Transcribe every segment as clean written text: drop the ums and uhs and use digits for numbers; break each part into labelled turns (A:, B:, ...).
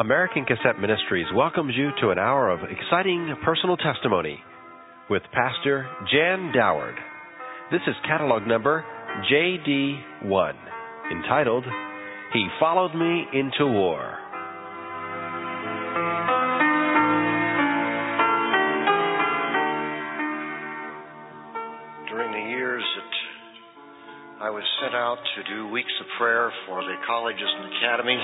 A: American Cassette Ministries welcomes you to an hour of exciting personal testimony with Pastor Jan Doward. This is catalog number JD1, entitled, He Followed Me into War.
B: During the years that I was sent out to do weeks of prayer for the colleges and academy,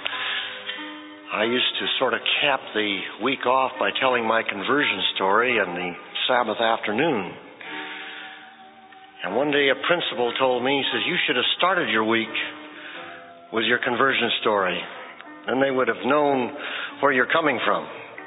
B: I used to sort of cap the week off by telling my conversion story on the Sabbath afternoon. And one day a principal told me, he says, you should have started your week with your conversion story. Then they would have known where you're coming from.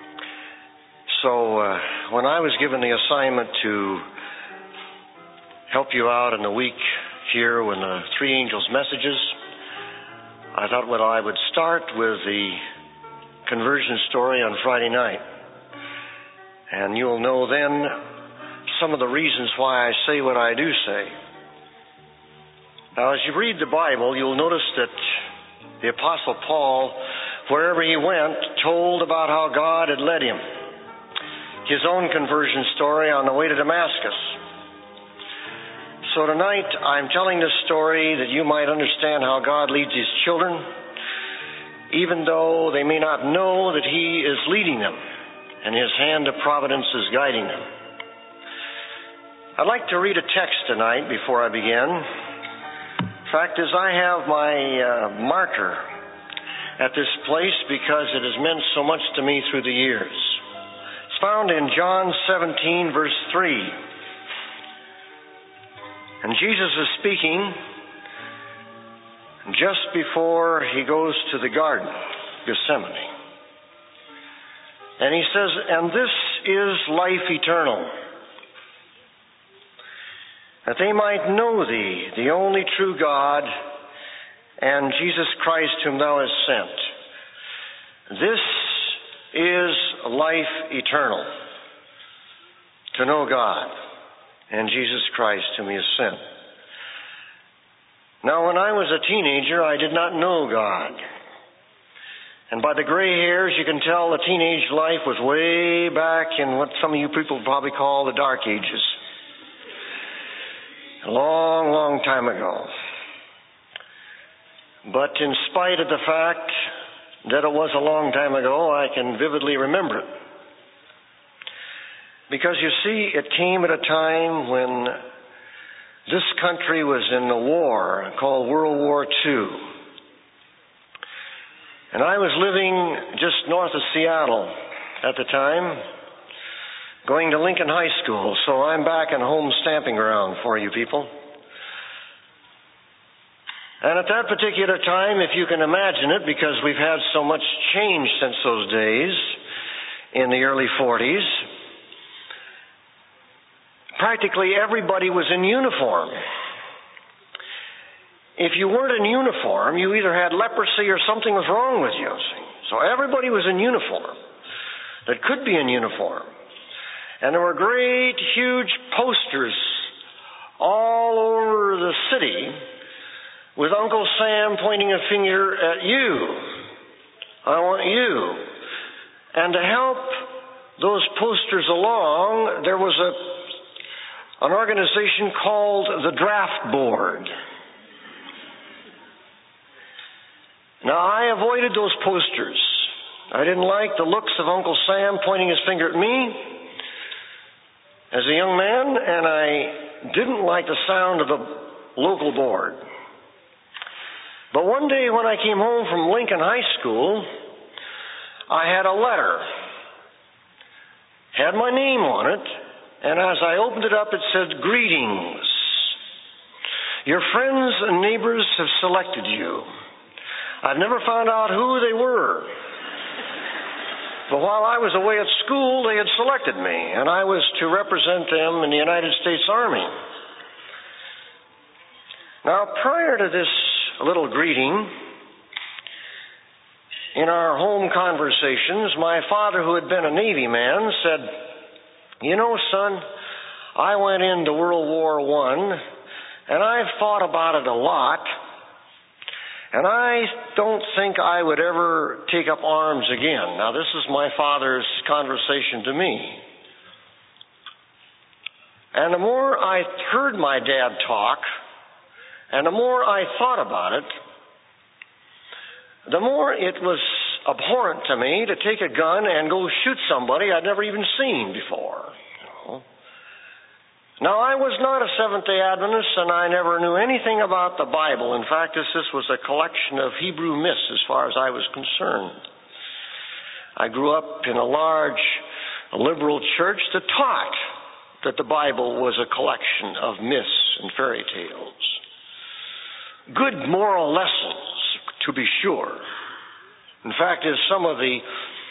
B: So when I was given the assignment to help you out in the week here when the three angels' messages, I thought, well, I would start with the conversion story on Friday night. And you'll know then some of the reasons why I say what I do say. Now, as you read the Bible, you'll notice that the Apostle Paul, wherever he went, told about how God had led him. His own conversion story on the way to Damascus. So tonight, I'm telling this story that you might understand how God leads His children, even though they may not know that He is leading them and His hand of providence is guiding them. I'd like to read a text tonight before I begin. Fact is, I have my marker at this place because it has meant so much to me through the years. It's found in John 17, verse 3. And Jesus is speaking just before He goes to the garden, Gethsemane. And He says, and this is life eternal, that they might know Thee, the only true God, and Jesus Christ whom Thou hast sent. This is life eternal, to know God and Jesus Christ whom He has sent. Now, when I was a teenager, I did not know God. And by the gray hairs, you can tell the teenage life was way back in what some of you people probably call the Dark Ages. A long, long time ago. But in spite of the fact that it was a long time ago, I can vividly remember it. Because you see, it came at a time when this country was in a war called World War II. And I was living just north of Seattle at the time, going to Lincoln High School. So I'm back in home stamping ground for you people. And at that particular time, if you can imagine it, because we've had so much change since those days in the early 40s, practically everybody was in uniform. If you weren't in uniform, you either had leprosy or something was wrong with you. So everybody was in uniform that could be in uniform. And there were great, huge posters all over the city with Uncle Sam pointing a finger at you. I want you. And to help those posters along, there was an organization called the Draft Board. Now, I avoided those posters. I didn't like the looks of Uncle Sam pointing his finger at me as a young man, and I didn't like the sound of the local board. But one day when I came home from Lincoln High School, I had a letter. Had my name on it. And as I opened it up, it said, greetings. Your friends and neighbors have selected you. I've never found out who they were. But while I was away at school, they had selected me, and I was to represent them in the United States Army. Now, prior to this little greeting, in our home conversations, my father, who had been a Navy man, said, you know, son, I went into World War I, and I've thought about it a lot, And I don't think I would ever take up arms again. Now, this is my father's conversation to me. And the more I heard my dad talk, and the more I thought about it, the more it was abhorrent to me to take a gun and go shoot somebody I'd never even seen before. Now, I was not a Seventh-day Adventist, and I never knew anything about the Bible. In fact, this was a collection of Hebrew myths as far as I was concerned. I grew up in a large liberal church that taught that the Bible was a collection of myths and fairy tales. Good moral lessons, to be sure. In fact, as some of the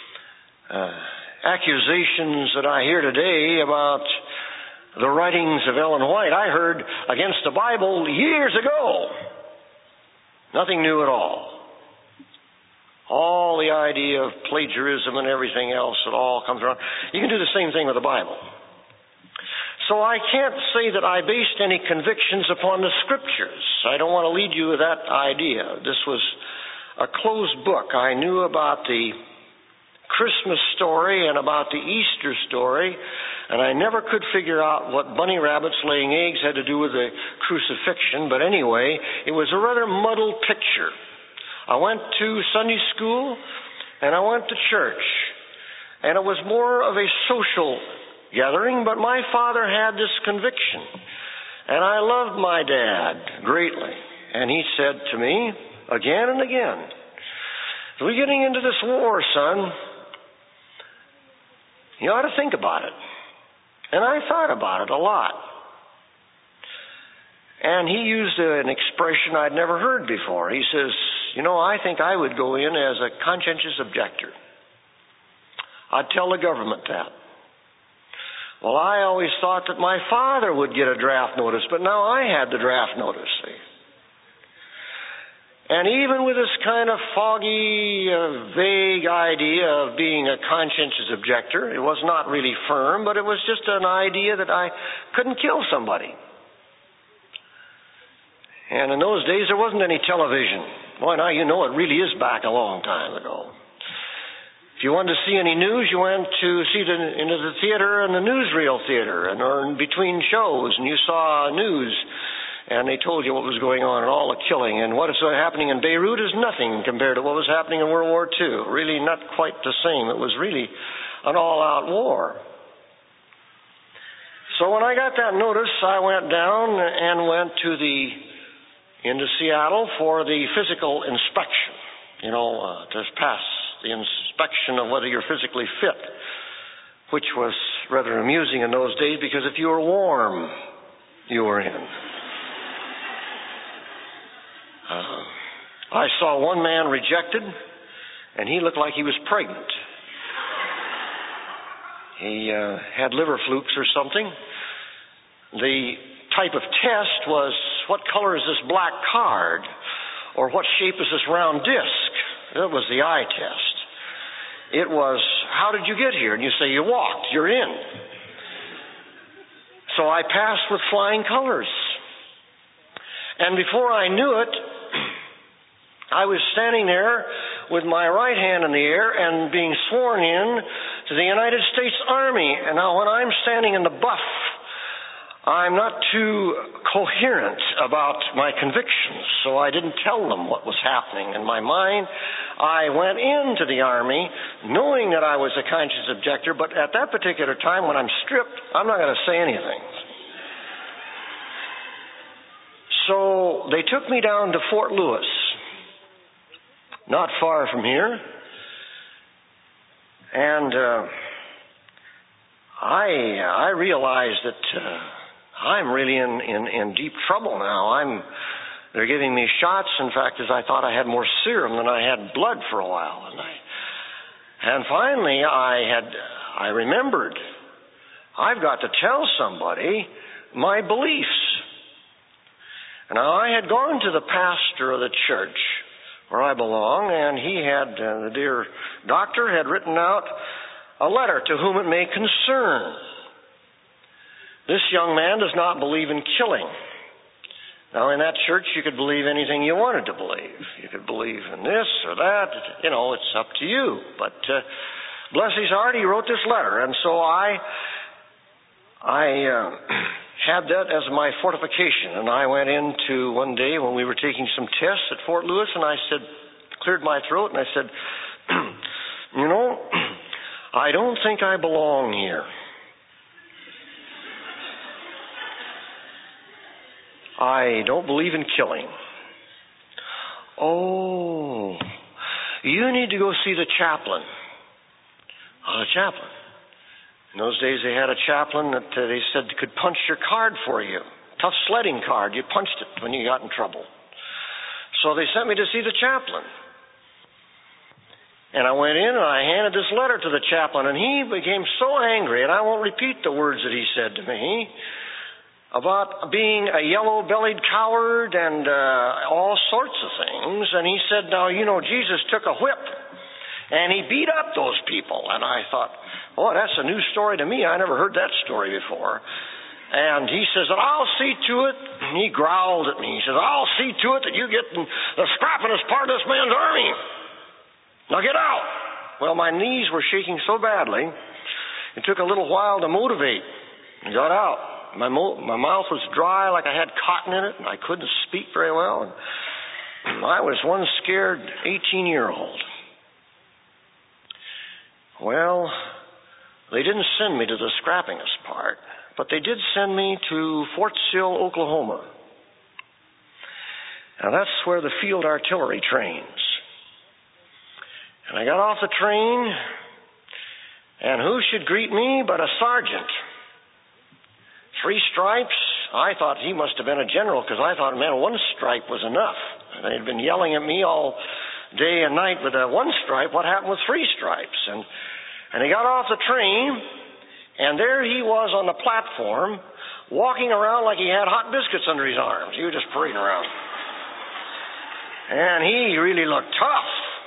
B: accusations that I hear today about the writings of Ellen White, I heard against the Bible years ago. Nothing new at all. All the idea of plagiarism and everything else, it all comes around. You can do the same thing with the Bible. So I can't say that I based any convictions upon the Scriptures. I don't want to lead you with that idea. This was a closed book. I knew about the Christmas story and about the Easter story, and I never could figure out what bunny rabbits laying eggs had to do with the crucifixion. But anyway, it was a rather muddled picture. I went to Sunday school, and I went to church, and it was more of a social gathering, but my father had this conviction, and I loved my dad greatly. And he said to me again and again, "We're getting into this war, son. You ought to think about it." And I thought about it a lot. And he used an expression I'd never heard before. He says, "I think I would go in as a conscientious objector. I'd tell the government that." Well, I always thought that my father would get a draft notice, but now I had the draft notice, see. And even with this kind of foggy, vague idea of being a conscientious objector, it was not really firm, but it was just an idea that I couldn't kill somebody. And in those days, there wasn't any television. Boy, now you know it really is back a long time ago. If you wanted to see any news, you went to see into the theater and the newsreel theater, or in between shows, and you saw news. And they told you what was going on and all the killing. And what is happening in Beirut is nothing compared to what was happening in World War II. Really not quite the same. It was really an all-out war. So when I got that notice, I went down and went into Seattle for the physical inspection. To pass the inspection of whether you're physically fit, which was rather amusing in those days because if you were warm, you were in. I saw one man rejected, and he looked like he was pregnant. He had liver flukes or something. The type of test was, what color is this black card? Or what shape is this round disc? That was the eye test. It was, how did you get here? And you say, you walked, you're in. So I passed with flying colors. And before I knew it, I was standing there with my right hand in the air and being sworn in to the United States Army. And now when I'm standing in the buff, I'm not too coherent about my convictions, so I didn't tell them what was happening. In my mind, I went into the Army knowing that I was a conscious objector, but at that particular time when I'm stripped, I'm not going to say anything. So they took me down to Fort Lewis, not far from here, and I realized that I'm really in deep trouble now. They're giving me shots. In fact, as I thought I had more serum than I had blood for a while, and finally I remembered I've got to tell somebody my beliefs. Now, I had gone to the pastor of the church where I belong, and he had, the dear doctor had written out a letter to whom it may concern. This young man does not believe in killing. Now, in that church, you could believe anything you wanted to believe. You could believe in this or that. It's up to you. But bless his heart, he wrote this letter. And so I had that as my fortification. And I went into one day when we were taking some tests at Fort Lewis, and I said, cleared my throat, and I said, I don't think I belong here. I don't believe in killing. Oh, you need to go see the chaplain. The chaplain. In those days they had a chaplain that they said could punch your card for you. Tough sledding card. You punched it when you got in trouble. So they sent me to see the chaplain. And I went in and I handed this letter to the chaplain, and he became so angry, and I won't repeat the words that he said to me, about being a yellow-bellied coward and all sorts of things. And he said, now, Jesus took a whip and he beat up those people. And I thought, oh, that's a new story to me. I never heard that story before. And he says, I'll see to it. And he growled at me. He says, I'll see to it that you get the scrappingest part of this man's army. Now get out. Well, my knees were shaking so badly, it took a little while to motivate. I got out. My mouth was dry like I had cotton in it, and I couldn't speak very well. And I was one scared 18-year-old. Well, they didn't send me to the scrappingest part, but they did send me to Fort Sill, Oklahoma. Now that's where the field artillery trains. And I got off the train, and who should greet me but a sergeant? 3 stripes. I thought he must have been a general, because I thought, man, 1 stripe was enough. And they had been yelling at me all day and night with a 1 stripe. What happened with 3 stripes? And he got off the train, and there he was on the platform, walking around like he had hot biscuits under his arms. He was just parading around. And he really looked tough.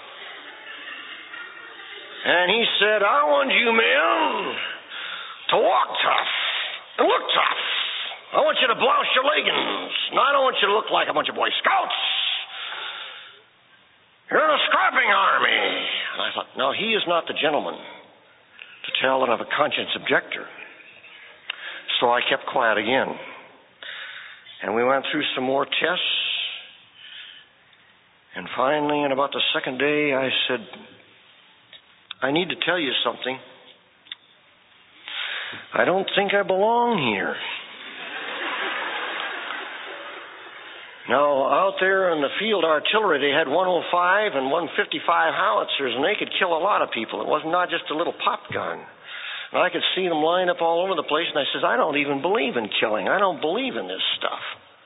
B: And he said, I want you men to walk tough and look tough. I want you to blouse your leggings. And I don't want you to look like a bunch of Boy Scouts. You're in a scrapping army. And I thought, no, he is not the gentleman to tell that I'm a conscience objector. So I kept quiet again. And we went through some more tests. And finally, in about the second day, I said, I need to tell you something. I don't think I belong here. Now, out there in the field artillery, they had 105 and 155 howitzers, and they could kill a lot of people. It was not just a little pop gun. And I could see them line up all over the place, and I says, I don't even believe in killing. I don't believe in this stuff.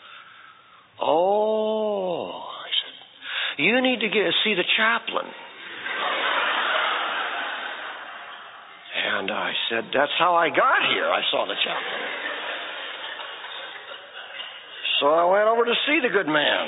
B: Oh, I said, you need to see the chaplain. And I said, that's how I got here. I saw the chaplain. So I went over to see the good man.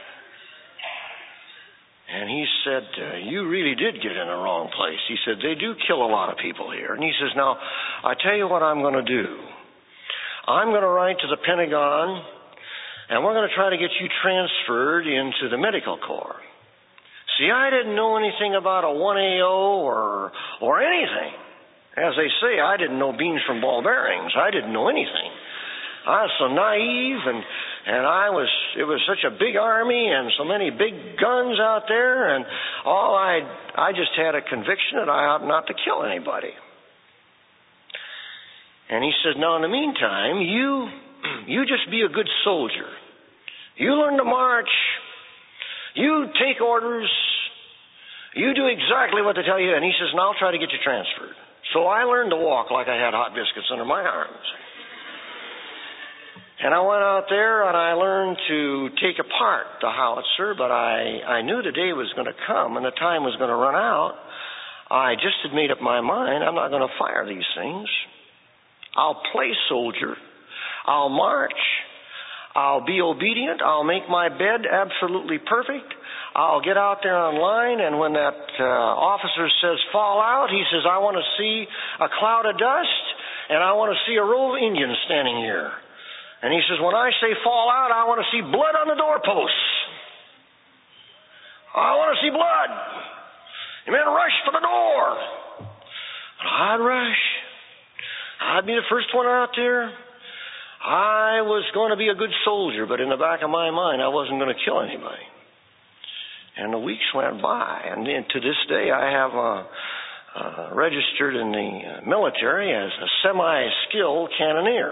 B: And he said, you really did get in the wrong place. He said, they do kill a lot of people here. And he says, now, I tell you what I'm going to do. I'm going to write to the Pentagon, and we're going to try to get you transferred into the medical corps. See, I didn't know anything about a 1AO or anything. As they say, I didn't know beans from ball bearings. I didn't know anything. I was so naive, and it was such a big army and so many big guns out there, and I just had a conviction that I ought not to kill anybody. And he says, now in the meantime, you just be a good soldier. You learn to march. You take orders. You do exactly what they tell you. And he says, now I'll try to get you transferred. So I learned to walk like I had hot biscuits under my arms. And I went out there and I learned to take apart the howitzer, but I knew the day was going to come and the time was going to run out. I just had made up my mind, I'm not going to fire these things. I'll play soldier. I'll march. I'll be obedient. I'll make my bed absolutely perfect. I'll get out there on line, and when that officer says fall out, he says, I want to see a cloud of dust, and I want to see a row of Indians standing here. And he says, when I say fall out, I want to see blood on the doorposts. I want to see blood. You men rush for the door. And I'd rush. I'd be the first one out there. I was going to be a good soldier, but in the back of my mind, I wasn't going to kill anybody. And the weeks went by, and then to this day, I have registered in the military as a semi-skilled cannoneer.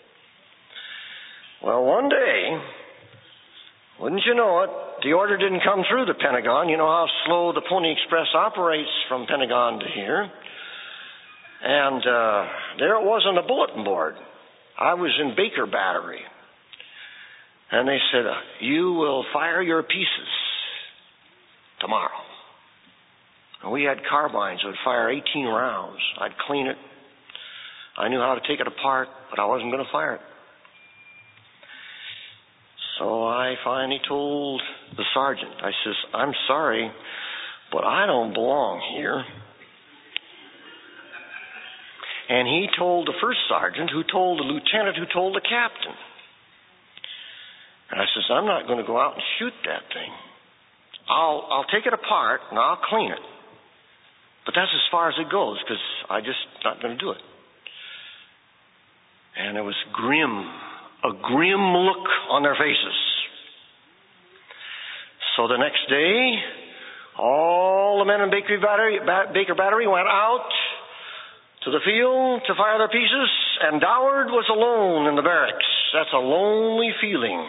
B: Well, one day, wouldn't you know it, the order didn't come through the Pentagon. You know how slow the Pony Express operates from Pentagon to here. And there it was on the bulletin board. I was in Baker Battery. And they said, you will fire your pieces tomorrow. And we had carbines that would fire 18 rounds. I'd clean it. I knew how to take it apart, but I wasn't going to fire it. So I finally told the sergeant, I says, I'm sorry, but I don't belong here. And he told the first sergeant, who told the lieutenant, who told the captain. And I says, I'm not going to go out and shoot that thing. I'll take it apart and I'll clean it. But that's as far as it goes, because I just not going to do it. And it was a grim look on their faces. So the next day, all the men in Baker Battery went out to the field to fire their pieces, and Doward was alone in the barracks. That's a lonely feeling,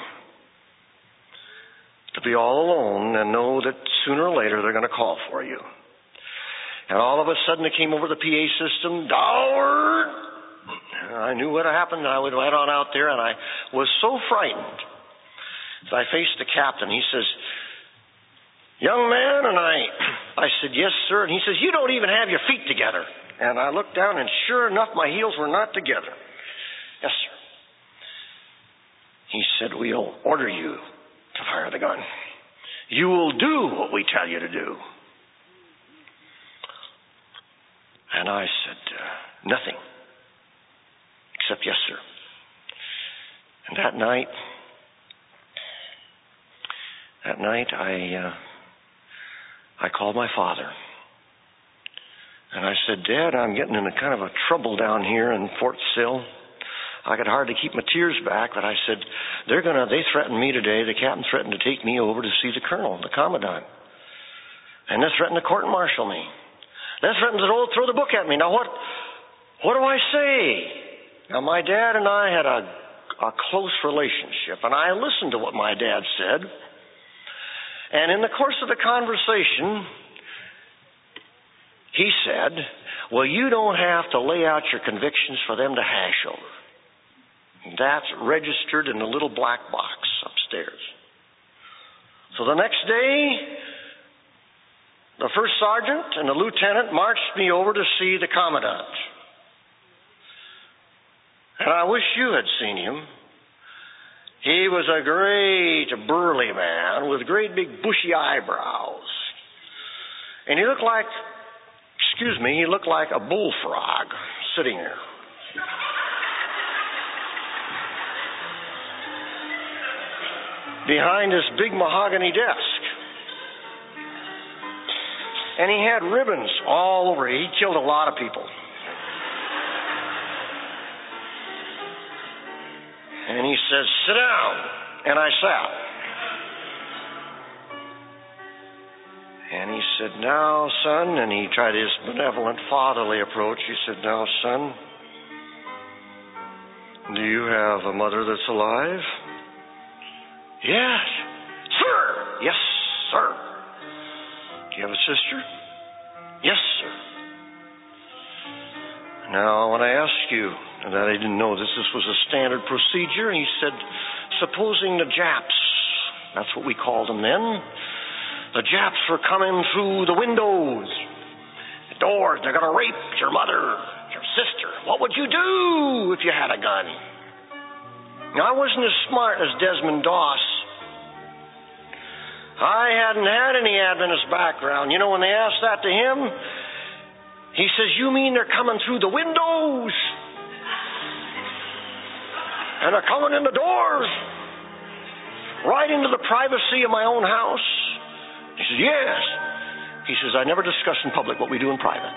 B: to be all alone and know that sooner or later they're going to call for you. And all of a sudden it came over the PA system, Doward! I knew what had happened, and I went on out there, and I was so frightened. So I faced the captain. He says, young man, and I said, yes, sir. And he says, you don't even have your feet together. And I looked down, and sure enough, my heels were not together. Yes, sir. He said, we'll order you to fire the gun. You will do what we tell you to do. And I said, nothing. Except, yes, sir. And that night I called my father. And I said, Dad, I'm getting in a kind of a trouble down here in Fort Sill. I could hardly keep my tears back, but I said, they threatened me today. The captain threatened to take me over to see the colonel, the commandant. And they threatened to court-martial me. They threatened to throw the book at me. Now what do I say? Now, my dad and I had a close relationship, and I listened to what my dad said. And in the course of the conversation, he said, well, you don't have to lay out your convictions for them to hash over. That's registered in the little black box upstairs. So the next day, the first sergeant and the lieutenant marched me over to see the commandant. And I wish you had seen him. He was a great burly man with great big bushy eyebrows. And he looked like a bullfrog sitting there. Behind this big mahogany desk. And he had ribbons all over. He killed a lot of people. And he says, sit down. And I sat. And he said, now, son, and he tried his benevolent fatherly approach. He said, now, son, do you have a mother that's alive? Yes, sir. Yes, sir. Do you have a sister? Yes, sir. Now, when I asked you that, I didn't know this was a standard procedure. He said, supposing the Japs, that's what we called them then, the Japs were coming through the windows, the doors, they're going to rape your mother, your sister. What would you do if you had a gun? Now, I wasn't as smart as Desmond Doss. I hadn't had any Adventist background. You know, when they asked that to him, he says, you mean they're coming through the windows? And they're coming in the door, right into the privacy of my own house. He says, yes. He says, I never discuss in public what we do in private.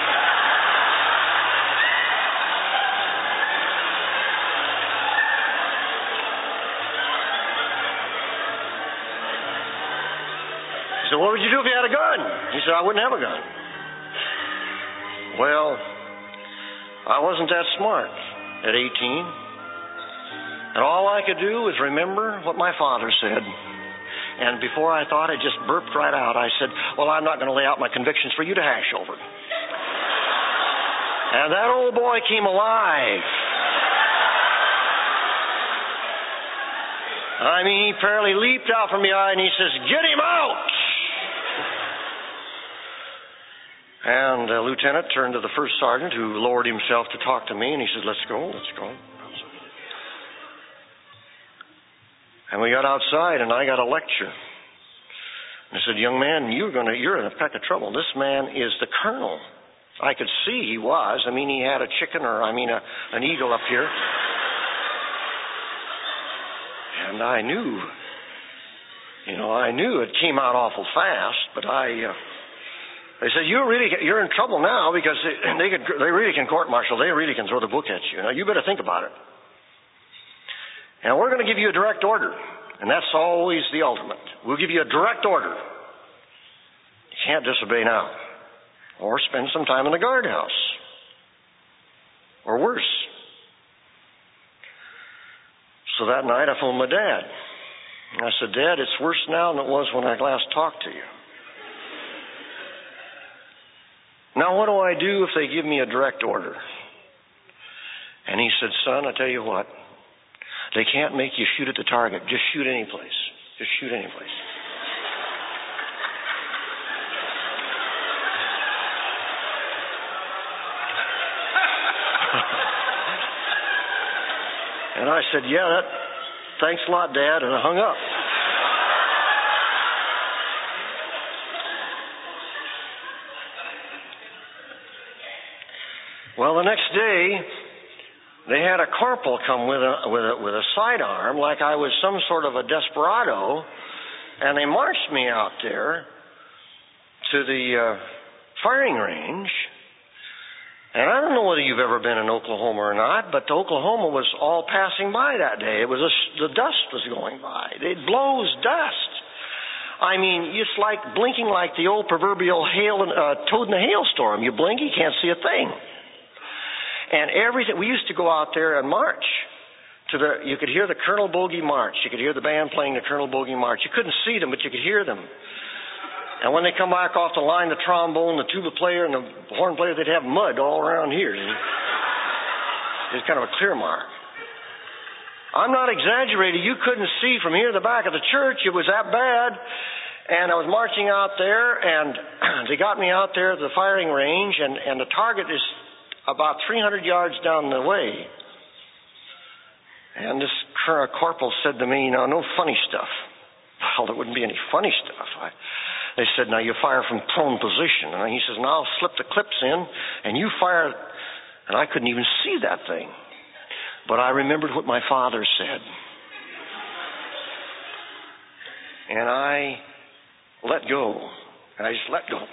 B: He said, what would you do if you had a gun? He said, I wouldn't have a gun. Well, I wasn't that smart at 18. And all I could do was remember what my father said. And before I thought, it just burped right out. I said, well, I'm not going to lay out my convictions for you to hash over. And that old boy came alive. I mean, he fairly leaped out from the eye and he says, get him out! And the lieutenant turned to the first sergeant, who lowered himself to talk to me, and he said, let's go. And we got outside, and I got a lecture. And I said, young man, you're in a peck of trouble. This man is the colonel. I could see he was. I mean, he had a chicken, an eagle up here. And I knew it came out awful fast, but they said, you're in trouble now because they really can court-martial. They really can throw the book at you. Now, you better think about it. And we're going to give you a direct order. And that's always the ultimate. We'll give you a direct order. You can't disobey now. Or spend some time in the guardhouse. Or worse. So that night I phoned my dad. And I said, Dad, it's worse now than it was when I last talked to you. Now, what do I do if they give me a direct order? And he said, son, I tell you what, they can't make you shoot at the target. Just shoot any place. Just shoot any place. And I said, yeah, thanks a lot, Dad, and I hung up. Well, the next day, they had a corporal come with a sidearm, like I was some sort of a desperado, and they marched me out there to the firing range. And I don't know whether you've ever been in Oklahoma or not, but Oklahoma was all passing by that day. The dust was going by. It blows dust. I mean, it's like blinking like the old proverbial toad in a hailstorm. You blink, you can't see a thing. And everything, we used to go out there and march. You could hear the Colonel Bogey March. You could hear the band playing the Colonel Bogey March. You couldn't see them, but you could hear them. And when they come back off the line, the trombone, the tuba player, and the horn player, they'd have mud all around here. It's kind of a clear mark. I'm not exaggerating. You couldn't see from here to the back of the church. It was that bad. And I was marching out there, and they got me out there at the firing range, and the target is about 300 yards down the way. And this corporal said to me, no funny stuff. Well, there wouldn't be any funny stuff. They said, now you fire from prone position. And he says, now I'll slip the clips in, and you fire. And I couldn't even see that thing. But I remembered what my father said. And I let go. And I just let go.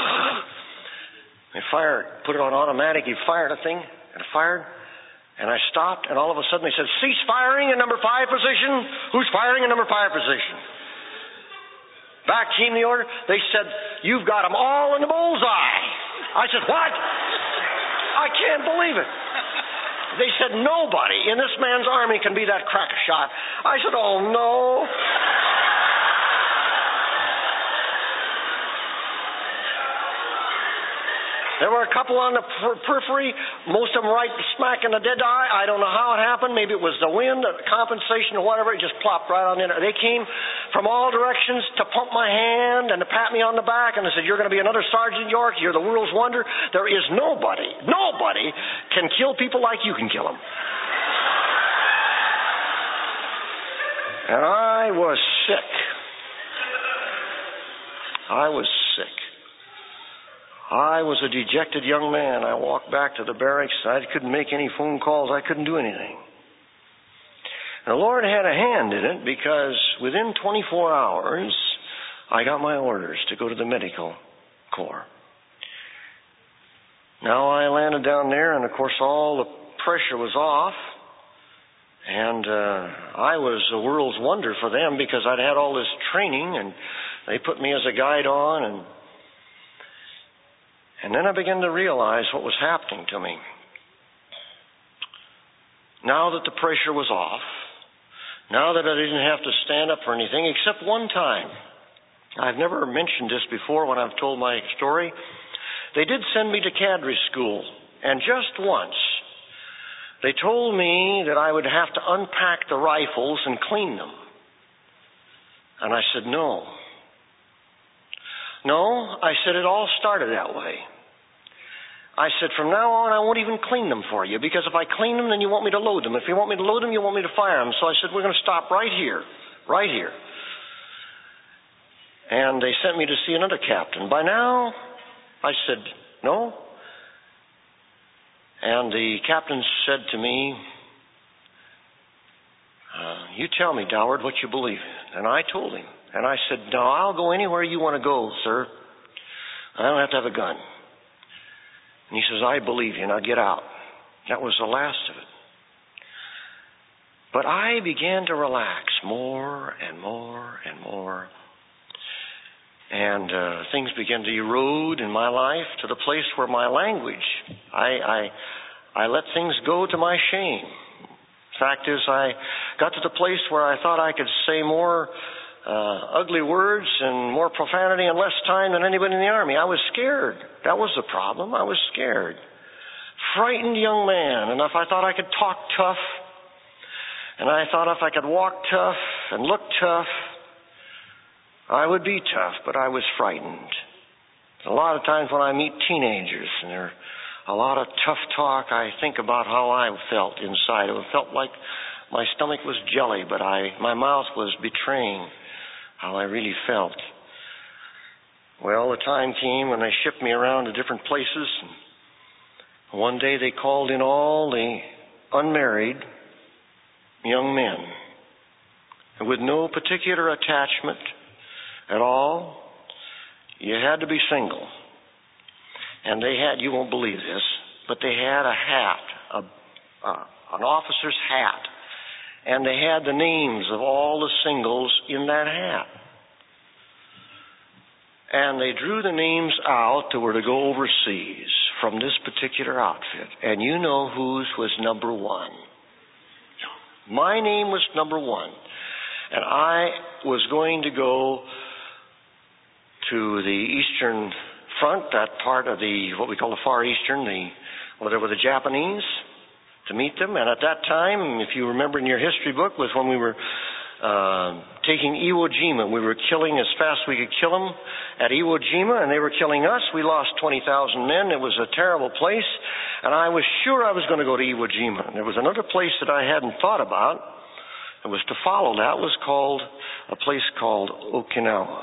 B: They put it on automatic. He fired a thing, and it fired. And I stopped, and all of a sudden they said, cease firing in number 5 position. Who's firing in number 5 position? Back came the order. They said, you've got them all in the bullseye. I said, what? I can't believe it. They said, nobody in this man's army can be that crack shot. I said, oh, no. There were a couple on the periphery, most of them right smack in the dead eye. I don't know how it happened. Maybe it was the wind, the compensation, or whatever. It just plopped right on in there. They came from all directions to pump my hand and to pat me on the back, and they said, you're going to be another Sergeant York. You're the world's wonder. There is nobody can kill people like you can kill them. And I was sick. I was sick. I was a dejected young man. I walked back to the barracks. I couldn't make any phone calls. I couldn't do anything. And the Lord had a hand in it because within 24 hours, I got my orders to go to the medical corps. Now I landed down there, and of course all the pressure was off. And I was a world's wonder for them because I'd had all this training, and they put me as a guide on. And then I began to realize what was happening to me. Now that the pressure was off, now that I didn't have to stand up for anything, except one time. I've never mentioned this before when I've told my story. They did send me to cadre school, and just once, they told me that I would have to unpack the rifles and clean them. And I said, no. No, I said, it all started that way. I said, from now on, I won't even clean them for you, because if I clean them, then you want me to load them. If you want me to load them, you want me to fire them. So I said, we're going to stop right here, right here. And they sent me to see another captain. By now, I said, no. And the captain said to me, you tell me, Doward, what you believe in. And I told him. And I said, no, I'll go anywhere you want to go, sir. I don't have to have a gun. And he says, I believe you. Now get out. That was the last of it. But I began to relax more and more and more. And things began to erode in my life to the place where my language, I let things go to my shame. Fact is, I got to the place where I thought I could say more ugly words and more profanity in less time than anybody in the Army. I was scared. That was the problem. I was scared. Frightened young man. And if I thought I could talk tough, and I thought if I could walk tough and look tough, I would be tough, but I was frightened. A lot of times when I meet teenagers and there's a lot of tough talk, I think about how I felt inside. It felt like my stomach was jelly, but my mouth was betraying how I really felt. Well, the time came when they shipped me around to different places. And one day they called in all the unmarried young men with no particular attachment at all. You had to be single. And they had, you won't believe this, but they had a hat, an officer's hat. And they had the names of all the singles in that hat. And they drew the names out that were to go overseas from this particular outfit. And you know whose was number one. My name was number one. And I was going to go to the Eastern Front, that part of what we call the Far Eastern, where there were the Japanese, to meet them. And at that time, if you remember in your history book, was when we were taking Iwo Jima. We were killing as fast as we could kill them at Iwo Jima, and they were killing us. We lost 20,000 men. It was a terrible place, and I was sure I was going to go to Iwo Jima. And there was another place that I hadn't thought about. It was to follow that. Was called a place called Okinawa.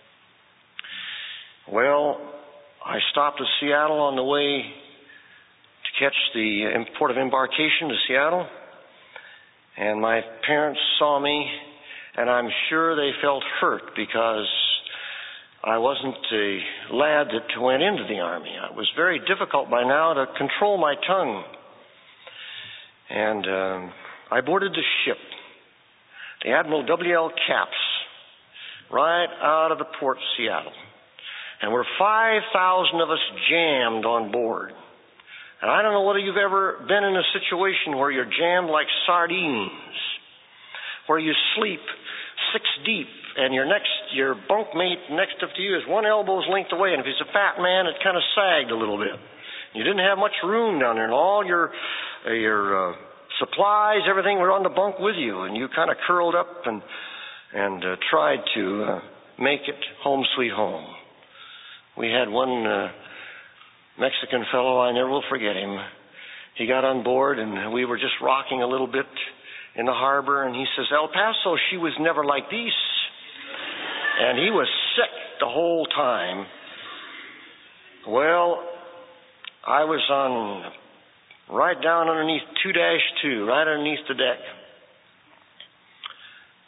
B: Well, I stopped at Seattle on the way to catch the port of embarkation to Seattle. And my parents saw me, and I'm sure they felt hurt because I wasn't a lad that went into the Army. It was very difficult by now to control my tongue. And I boarded the ship, the Admiral W.L. Capps, right out of the port of Seattle. And we're 5,000 of us jammed on board. And I don't know whether you've ever been in a situation where you're jammed like sardines, where you sleep 6 deep and your bunkmate next up to you is one elbow's length away. And if he's a fat man, it kind of sagged a little bit. You didn't have much room down there, and all your supplies, everything were on the bunk with you, and you kind of curled up and tried to make it home sweet home. We had one Mexican fellow, I never will forget him. He got on board, and we were just rocking a little bit in the harbor, and he says, El Paso, she was never like this. And he was sick the whole time. Well, I was on right down underneath 2-2, right underneath the deck.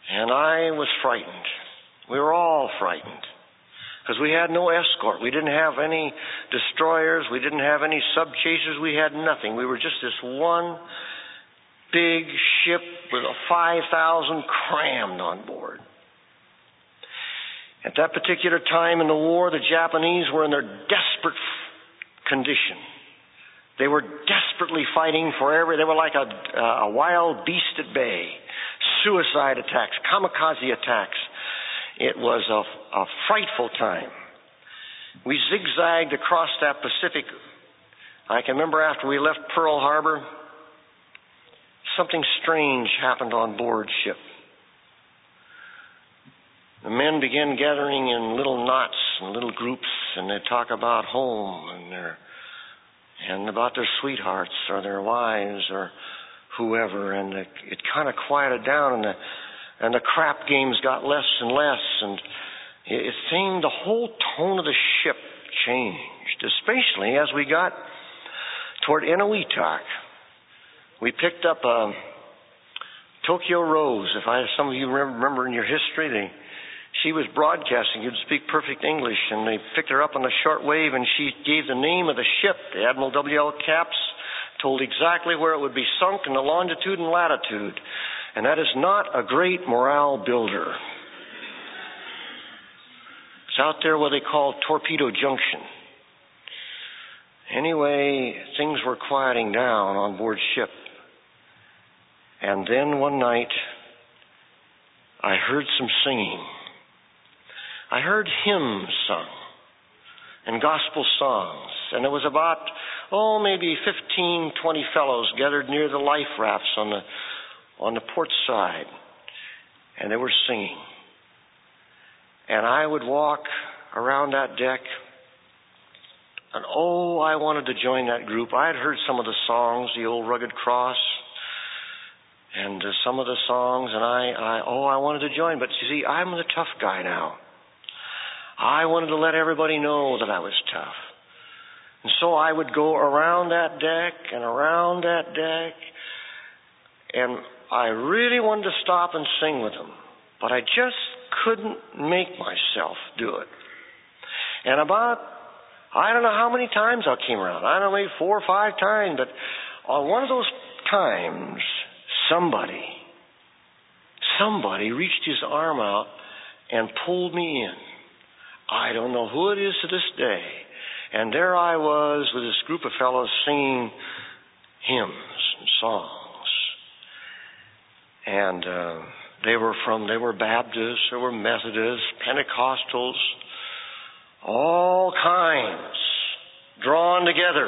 B: And I was frightened. We were all frightened. Because we had no escort. We didn't have any destroyers. We didn't have any sub-chasers. We had nothing. We were just this one big ship with 5,000 crammed on board. At that particular time in the war, the Japanese were in their desperate condition. They were desperately fighting forever. They were like a wild beast at bay. Suicide attacks, kamikaze attacks. It was a frightful time. We zigzagged across that Pacific. I can remember after we left Pearl Harbor, something strange happened on board ship. The men began gathering in little knots and little groups, and they'd talk about home and about their sweethearts or their wives or whoever, and it kind of quieted down, and the crap games got less and less, and it seemed the whole tone of the ship changed, especially as we got toward Eniwetok. We picked up Tokyo Rose. Some of you remember in your history, she was broadcasting. You'd speak perfect English, and they picked her up on the shortwave, and she gave the name of the ship, the Admiral W.L. Capps, told exactly where it would be sunk and the longitude and latitude. And that is not a great morale builder. It's out there what they call Torpedo Junction. Anyway, things were quieting down on board ship. And then one night, I heard some singing. I heard hymns sung and gospel songs. And there was about, maybe 15, 20 fellows gathered near the life rafts on the port side. And they were singing. And I would walk around that deck. And I wanted to join that group. I had heard some of the songs, the old Rugged Cross, and some of the songs, and I wanted to join. But you see, I'm the tough guy now. I wanted to let everybody know that I was tough. And so I would go around that deck and around that deck, and I really wanted to stop and sing with them. But I just couldn't make myself do it. And I don't know how many times I came around. I don't know, maybe 4 or 5 times. But on one of those times, somebody reached his arm out and pulled me in. I don't know who it is to this day. And there I was with this group of fellows singing hymns and songs. And they were Baptists, they were Methodists, Pentecostals, all kinds drawn together.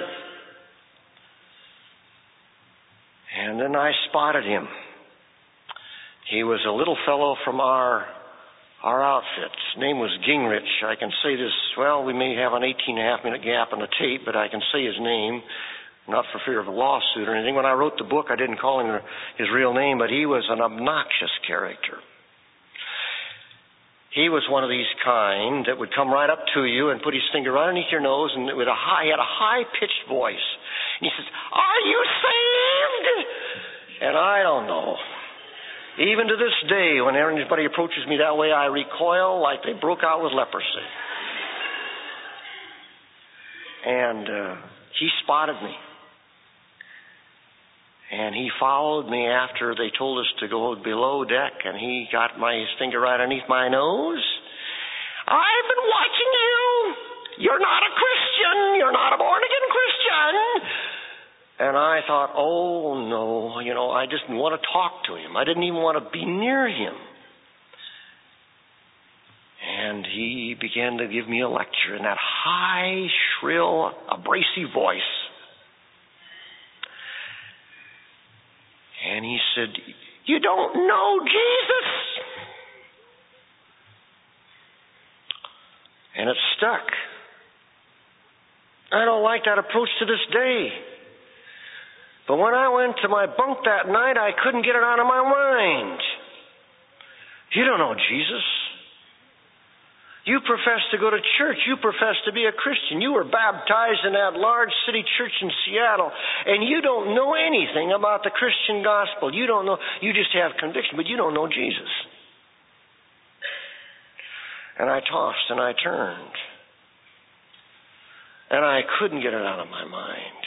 B: And then I spotted him. He was a little fellow from our outfit. His name was Gingrich. I can say this, we may have an 18.5-minute gap in the tape, but I can say his name, not for fear of a lawsuit or anything. When I wrote the book, I didn't call him his real name, but he was an obnoxious character. He was one of these kind that would come right up to you and put his finger right underneath your nose, and he had a high-pitched voice. And he says, "Are you saved?" And I don't know. Even to this day, when anybody approaches me that way, I recoil like they broke out with leprosy. And he spotted me. And he followed me after they told us to go below deck, and he got his finger right underneath my nose. "I've been watching you. You're not a Christian. You're not a born-again Christian." And I thought, no, I just didn't want to talk to him. I didn't even want to be near him. And he began to give me a lecture in that high, shrill, abrasive voice. And he said, "You don't know Jesus." And it stuck. I don't like that approach to this day. But when I went to my bunk that night, I couldn't get it out of my mind. You don't know Jesus. You profess to go to church. You profess to be a Christian. You were baptized in that large city church in Seattle, and you don't know anything about the Christian gospel. You don't know. You just have conviction, but you don't know Jesus. And I tossed and I turned. And I couldn't get it out of my mind.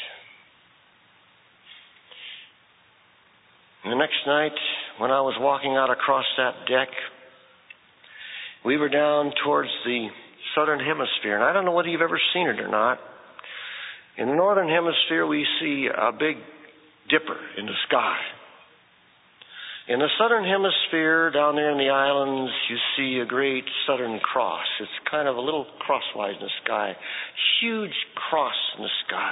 B: And the next night, when I was walking out across that deck, we were down towards the southern hemisphere. And I don't know whether you've ever seen it or not. In the northern hemisphere, we see a big dipper in the sky. In the southern hemisphere, down there in the islands, you see a great southern cross. It's kind of a little crosswise in the sky. Huge cross in the sky.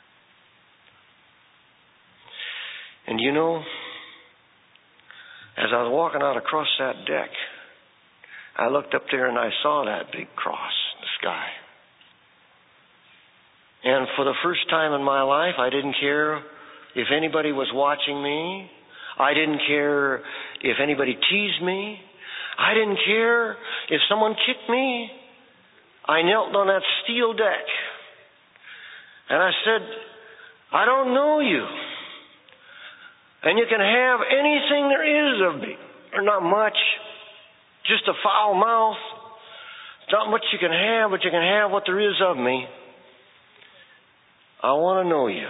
B: And you know, as I was walking out across that deck, I looked up there and I saw that big cross in the sky. And for the first time in my life, I didn't care if anybody was watching me. I didn't care if anybody teased me. I didn't care if someone kicked me. I knelt on that steel deck and I said, I don't know you. And you can have anything there is of me, or not much, just a foul mouth. It's not much you can have, but you can have what there is of me. I want to know you.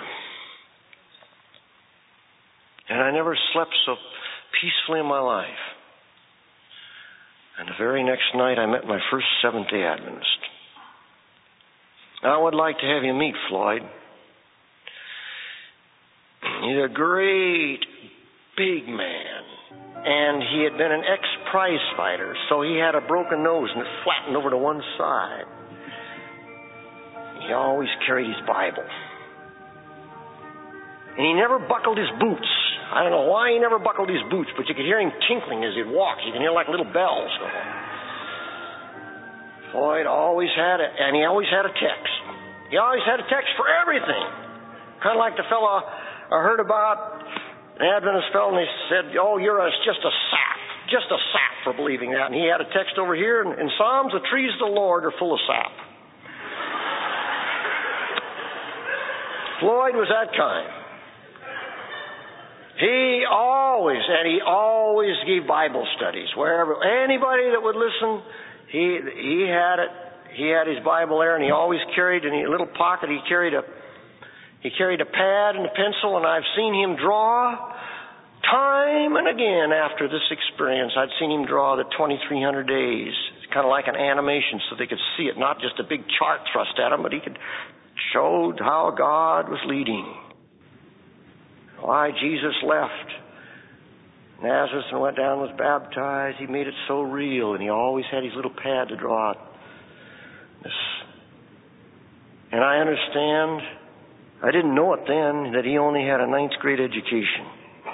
B: And I never slept so peacefully in my life. And the very next night I met my first Seventh-day Adventist. I would like to have you meet Floyd. He's a great big man. And he had been an ex-prize fighter, so he had a broken nose and it flattened over to one side. He always carried his Bible. And he never buckled his boots. I don't know why he never buckled his boots, but you could hear him tinkling as he'd walk. You can hear like little bells going. Floyd always had it, and he always had a text. He always had a text for everything. Kind of like the fellow I heard about, an Adventist fellow, and he said, oh, you're just a sap for believing that. And he had a text over here, in Psalms, the trees of the Lord are full of sap. Floyd was that kind. He always gave Bible studies wherever anybody that would listen. He had it. He had his Bible there, and he always carried in a little pocket. He carried a pad and a pencil, and I've seen him draw time and again after this experience. I'd seen him draw the 2,300 days. It's kind of like an animation, so they could see it, not just a big chart thrust at him, but he could show how God was leading. Why Jesus left Nazareth and went down and was baptized. He made it so real, and he always had his little pad to draw out this. And I understand, I didn't know it then, that he only had a 9th grade education.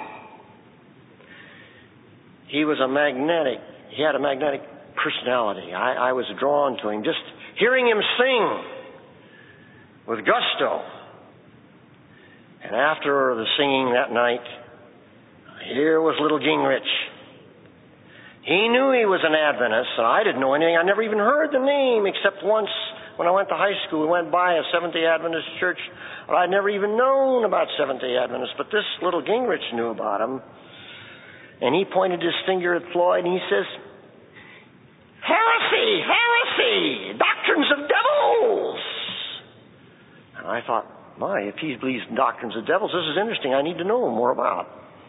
B: He had a magnetic personality. I was drawn to him. Just hearing him sing with gusto. And after the singing that night, here was little Gingrich. He knew he was an Adventist, and I didn't know anything. I never even heard the name, except once when I went to high school. We went by a Seventh-day Adventist church, but I'd never even known about Seventh-day Adventists. But this little Gingrich knew about him. And he pointed his finger at Floyd, and he says, heresy, heresy, doctrines of devils. And I thought, my, if he believes in doctrines of devils, this is interesting. I need to know more about.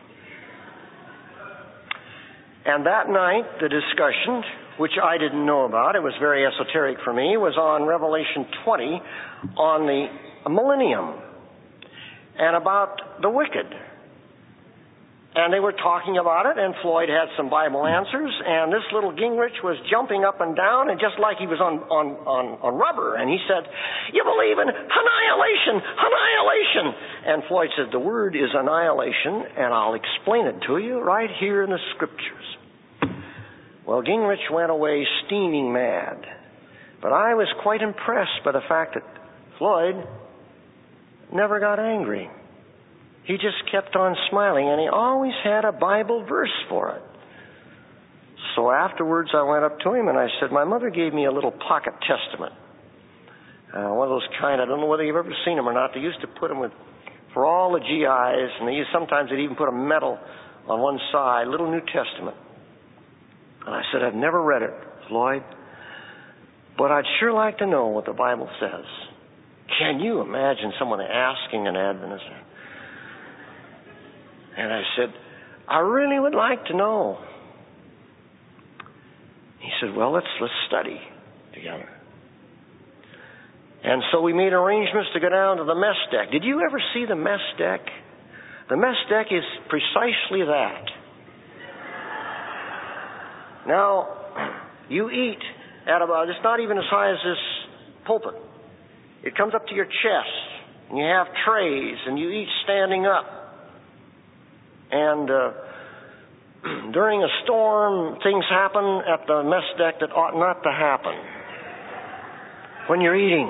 B: And that night, the discussion, which I didn't know about, it was very esoteric for me, was on Revelation 20, on the millennium, and about the wicked. And they were talking about it, and Floyd had some Bible answers, and this little Gingrich was jumping up and down, and just like he was on rubber, and he said, you believe in annihilation, annihilation. And Floyd said, the word is annihilation, and I'll explain it to you right here in the Scriptures. Well, Gingrich went away steaming mad, but I was quite impressed by the fact that Floyd never got angry. He just kept on smiling, and he always had a Bible verse for it. So afterwards, I went up to him, and I said, my mother gave me a little pocket testament. One of those kind, I don't know whether you've ever seen them or not. They used to put them for all the GIs, and sometimes they'd even put a medal on one side, little New Testament. And I said, I've never read it, Floyd. but I'd sure like to know what the Bible says. Can you imagine someone asking an Adventist? And I said, I really would like to know. He said, well, let's study together. And so we made arrangements to go down to the mess deck. Did you ever see the mess deck? The mess deck is precisely that. Now, you eat at about, it's not even as high as this pulpit. It comes up to your chest, and you have trays, and you eat standing up. And during a storm, things happen at the mess deck that ought not to happen. When you're eating,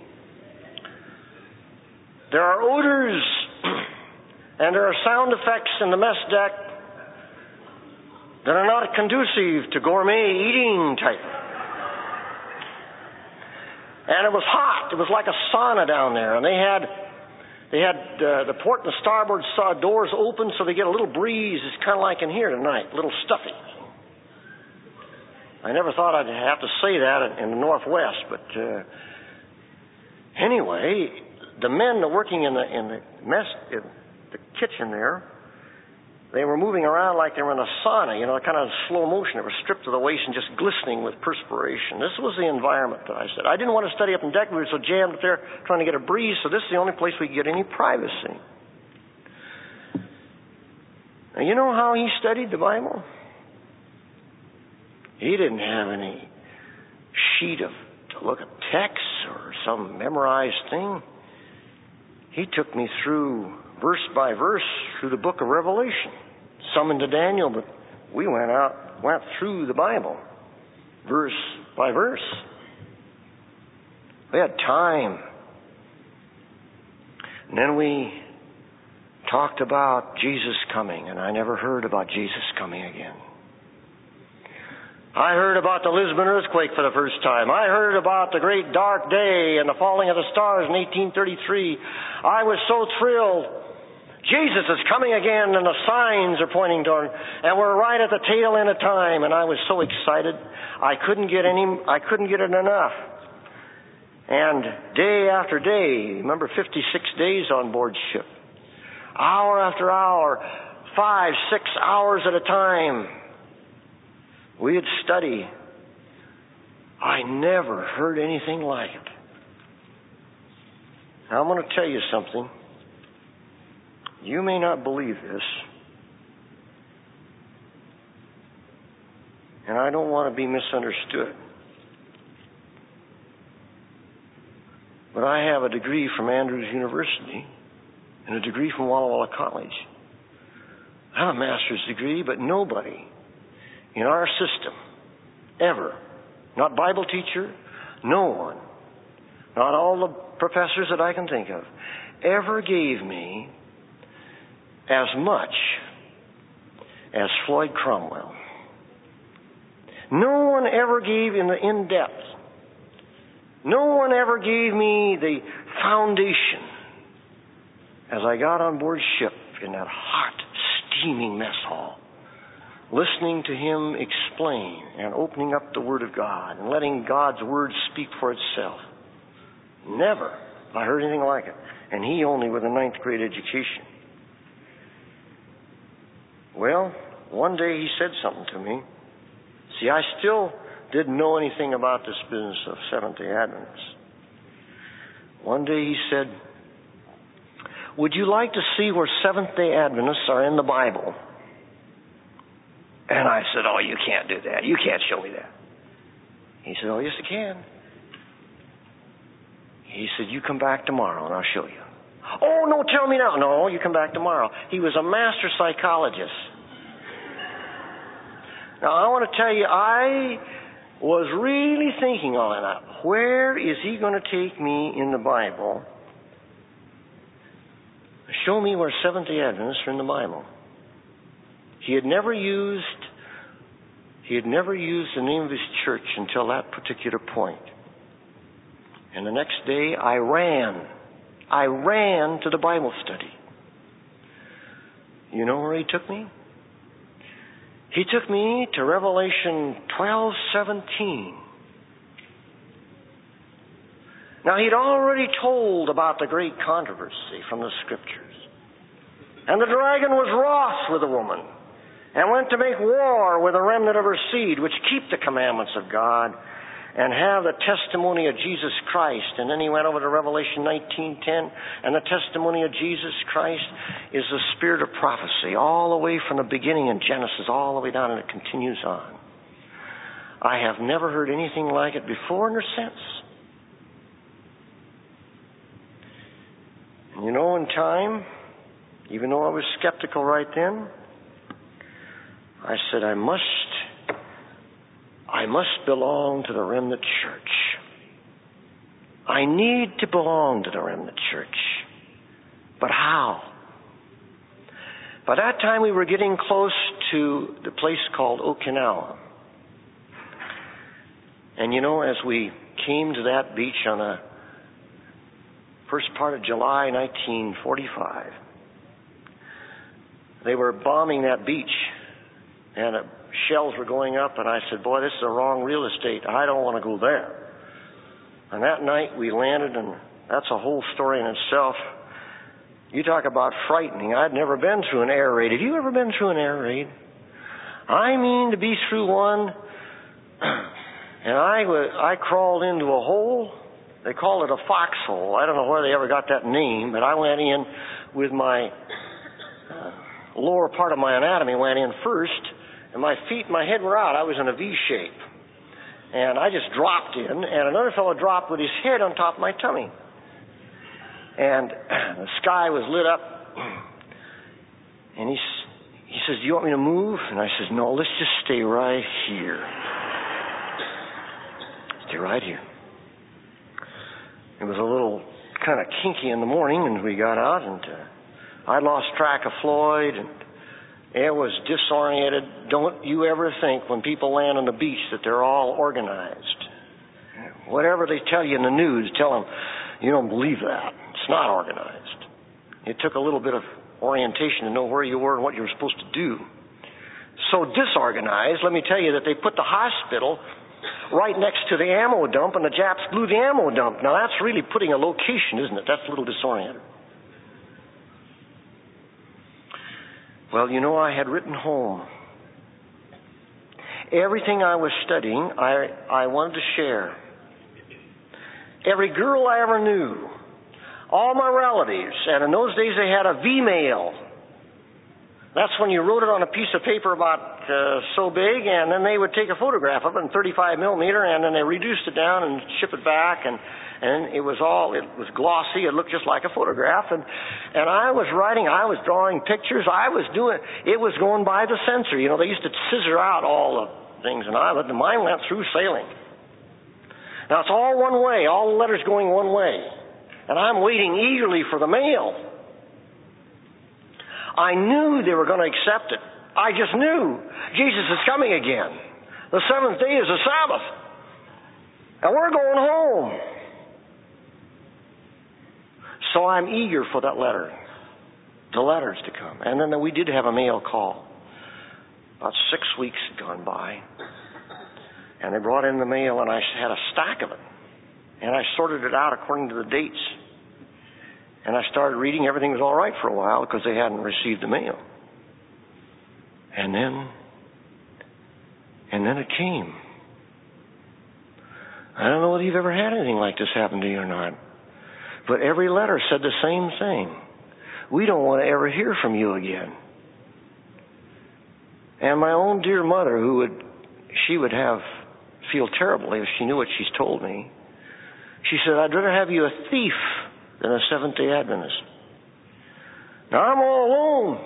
B: there are odors and there are sound effects in the mess deck that are not conducive to gourmet eating type. And it was hot. It was like a sauna down there, and they had the port and the starboard doors open so they get a little breeze. It's kind of like in here tonight, a little stuffy. I never thought I'd have to say that in the Northwest, but anyway, the men working in the kitchen there, they were moving around like they were in a sauna, kind of slow motion. They were stripped to the waist and just glistening with perspiration. This was the environment that I said. I didn't want to study up in deck. We were so jammed up there trying to get a breeze, so this is the only place we could get any privacy. Now, you know how he studied the Bible? He didn't have any sheet to look at text or some memorized thing. He took me through verse by verse through the book of Revelation. Some into Daniel, but we went through the Bible, verse by verse. We had time. And then we talked about Jesus coming, and I never heard about Jesus coming again. I heard about the Lisbon earthquake for the first time. I heard about the great dark day and the falling of the stars in 1833. I was so thrilled. Jesus is coming again, and the signs are pointing toward, and we're right at the tail end of time. And I was so excited, I couldn't get it enough. And day after day, remember 56 days on board ship, hour after hour, 5, 6 hours at a time, we'd study. I never heard anything like it. Now, I'm going to tell you something. You may not believe this, and I don't want to be misunderstood, but I have a degree from Andrews University and a degree from Walla Walla College. I have a master's degree, but nobody in our system ever, not Bible teacher, no one, not all the professors that I can think of, ever gave me as much as Floyd Cromwell. No one ever gave in depth. No one ever gave me the foundation as I got on board ship in that hot, steaming mess hall, listening to him explain and opening up the Word of God and letting God's Word speak for itself. Never have I heard anything like it. And he only with a 9th grade education. Well, one day he said something to me. See, I still didn't know anything about this business of Seventh-day Adventists. One day he said, would you like to see where Seventh-day Adventists are in the Bible? And I said, oh, you can't do that. You can't show me that. He said, oh, yes, I can. He said, you come back tomorrow and I'll show you. Oh, no, tell me now. No, you come back tomorrow. He was a master psychologist. Now, I want to tell you, I was really thinking on that. Where is he going to take me in the Bible? Show me where Seventh-day Adventists are in the Bible. He had never used the name of his church until that particular point. And the next day, I ran to the Bible study. You know where he took me? He took me to Revelation 12:17. Now, he'd already told about the great controversy from the Scriptures. And the dragon was wroth with the woman and went to make war with the remnant of her seed, which keep the commandments of God and have the testimony of Jesus Christ. And then he went over to Revelation 19:10, and the testimony of Jesus Christ is the spirit of prophecy, all the way from the beginning in Genesis, all the way down, and it continues on. I have never heard anything like it before nor since. And you know, in time, even though I was skeptical right then, I said, I must belong to the remnant church. I need to belong to the remnant church. But how? By that time, we were getting close to the place called Okinawa. And you know, as we came to that beach on the first part of July 1945, they were bombing that beach, and shells were going up, and I said, boy, this is the wrong real estate. I don't want to go there. And that night we landed, and that's a whole story in itself. You talk about frightening. I'd never been through an air raid. Have you ever been through an air raid? I mean, to be through one, and I crawled into a hole. They call it a foxhole. I don't know where they ever got that name, but I went in with my lower part of my anatomy went in first, and my feet and my head were out. I was in a V shape. And I just dropped in, and another fellow dropped with his head on top of my tummy. And the sky was lit up, and he says, do you want me to move? And I says, no, let's just stay right here. Stay right here. It was a little kind of kinky in the morning, and we got out, and I lost track of Floyd, and it was disoriented. Don't you ever think when people land on the beach that they're all organized. Whatever they tell you in the news, tell them you don't believe that. It's not organized. It took a little bit of orientation to know where you were and what you were supposed to do. So disorganized, let me tell you that they put the hospital right next to the ammo dump, and the Japs blew the ammo dump. Now that's really putting a location, isn't it? That's a little disoriented. Well, you know, I had written home. Everything I was studying, I wanted to share. Every girl I ever knew, all my relatives, and in those days they had a V-mail. That's when you wrote it on a piece of paper about so big, and then they would take a photograph of it in 35 millimeter, and then they reduced it down and ship it back, and it was glossy. It looked just like a photograph, and I was writing, I was drawing pictures, it was going by the censor. You know, they used to scissor out all the things, and mine went through sailing. Now it's all one way, all the letters going one way, and I'm waiting eagerly for the mail. I knew they were going to accept it. I just knew Jesus is coming again. The seventh day is the Sabbath. And we're going home. So I'm eager for that letter. The letters to come. And then we did have a mail call. About 6 weeks had gone by. And they brought in the mail, and I had a stack of it. And I sorted it out according to the dates. And I started reading. Everything was all right for a while because they hadn't received the mail. And then it came. I don't know whether you've ever had anything like this happen to you or not. But every letter said the same thing. We don't want to ever hear from you again. And my own dear mother, she would feel terribly if she knew what she's told me. She said, I'd rather have you a thief than a Seventh-day Adventist. Now I'm all alone.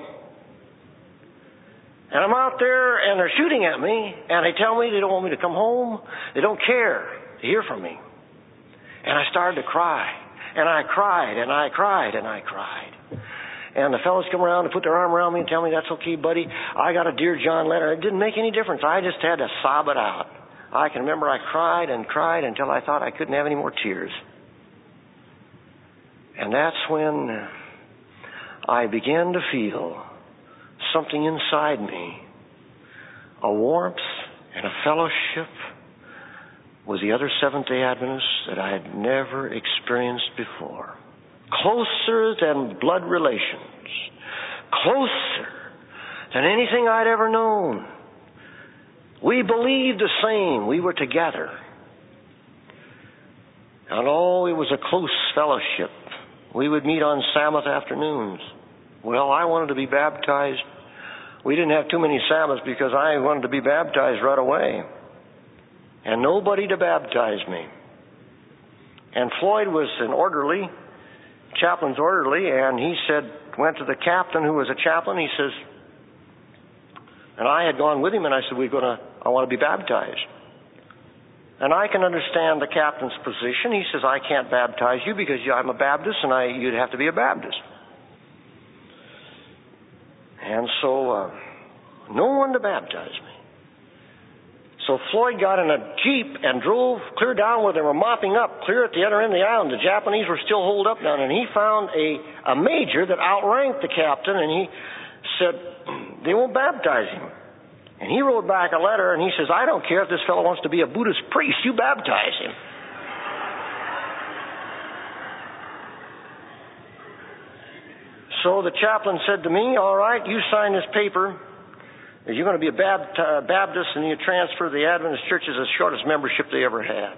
B: And I'm out there, and they're shooting at me, and they tell me they don't want me to come home. They don't care to hear from me. And I started to cry. And I cried, and I cried, and I cried. And the fellows come around and put their arm around me and tell me, that's okay, buddy. I got a Dear John letter. It didn't make any difference. I just had to sob it out. I can remember I cried and cried until I thought I couldn't have any more tears. And that's when I began to feel something inside me, a warmth and a fellowship with the other Seventh-day Adventists that I had never experienced before. Closer than blood relations. Closer than anything I'd ever known. We believed the same. We were together. And it was a close fellowship. We would meet on Sabbath afternoons. Well, I wanted to be baptized. We didn't have too many Sabbaths because I wanted to be baptized right away. And nobody to baptize me. And Floyd was an orderly, chaplain's orderly, and he went to the captain who was a chaplain. He says, and I had gone with him, and I said, I want to be baptized. And I can understand the captain's position. He says, I can't baptize you because I'm a Baptist, and you'd have to be a Baptist. And so, no one to baptize me. So Floyd got in a Jeep and drove clear down where they were mopping up, clear at the other end of the island. The Japanese were still holed up down, and he found a major that outranked the captain, and he said, they won't baptize him. And he wrote back a letter, and he says, I don't care if this fellow wants to be a Buddhist priest, you baptize him. So the chaplain said to me, all right, you sign this paper. You're going to be a Baptist, and you transfer the Adventist churches the shortest membership they ever had.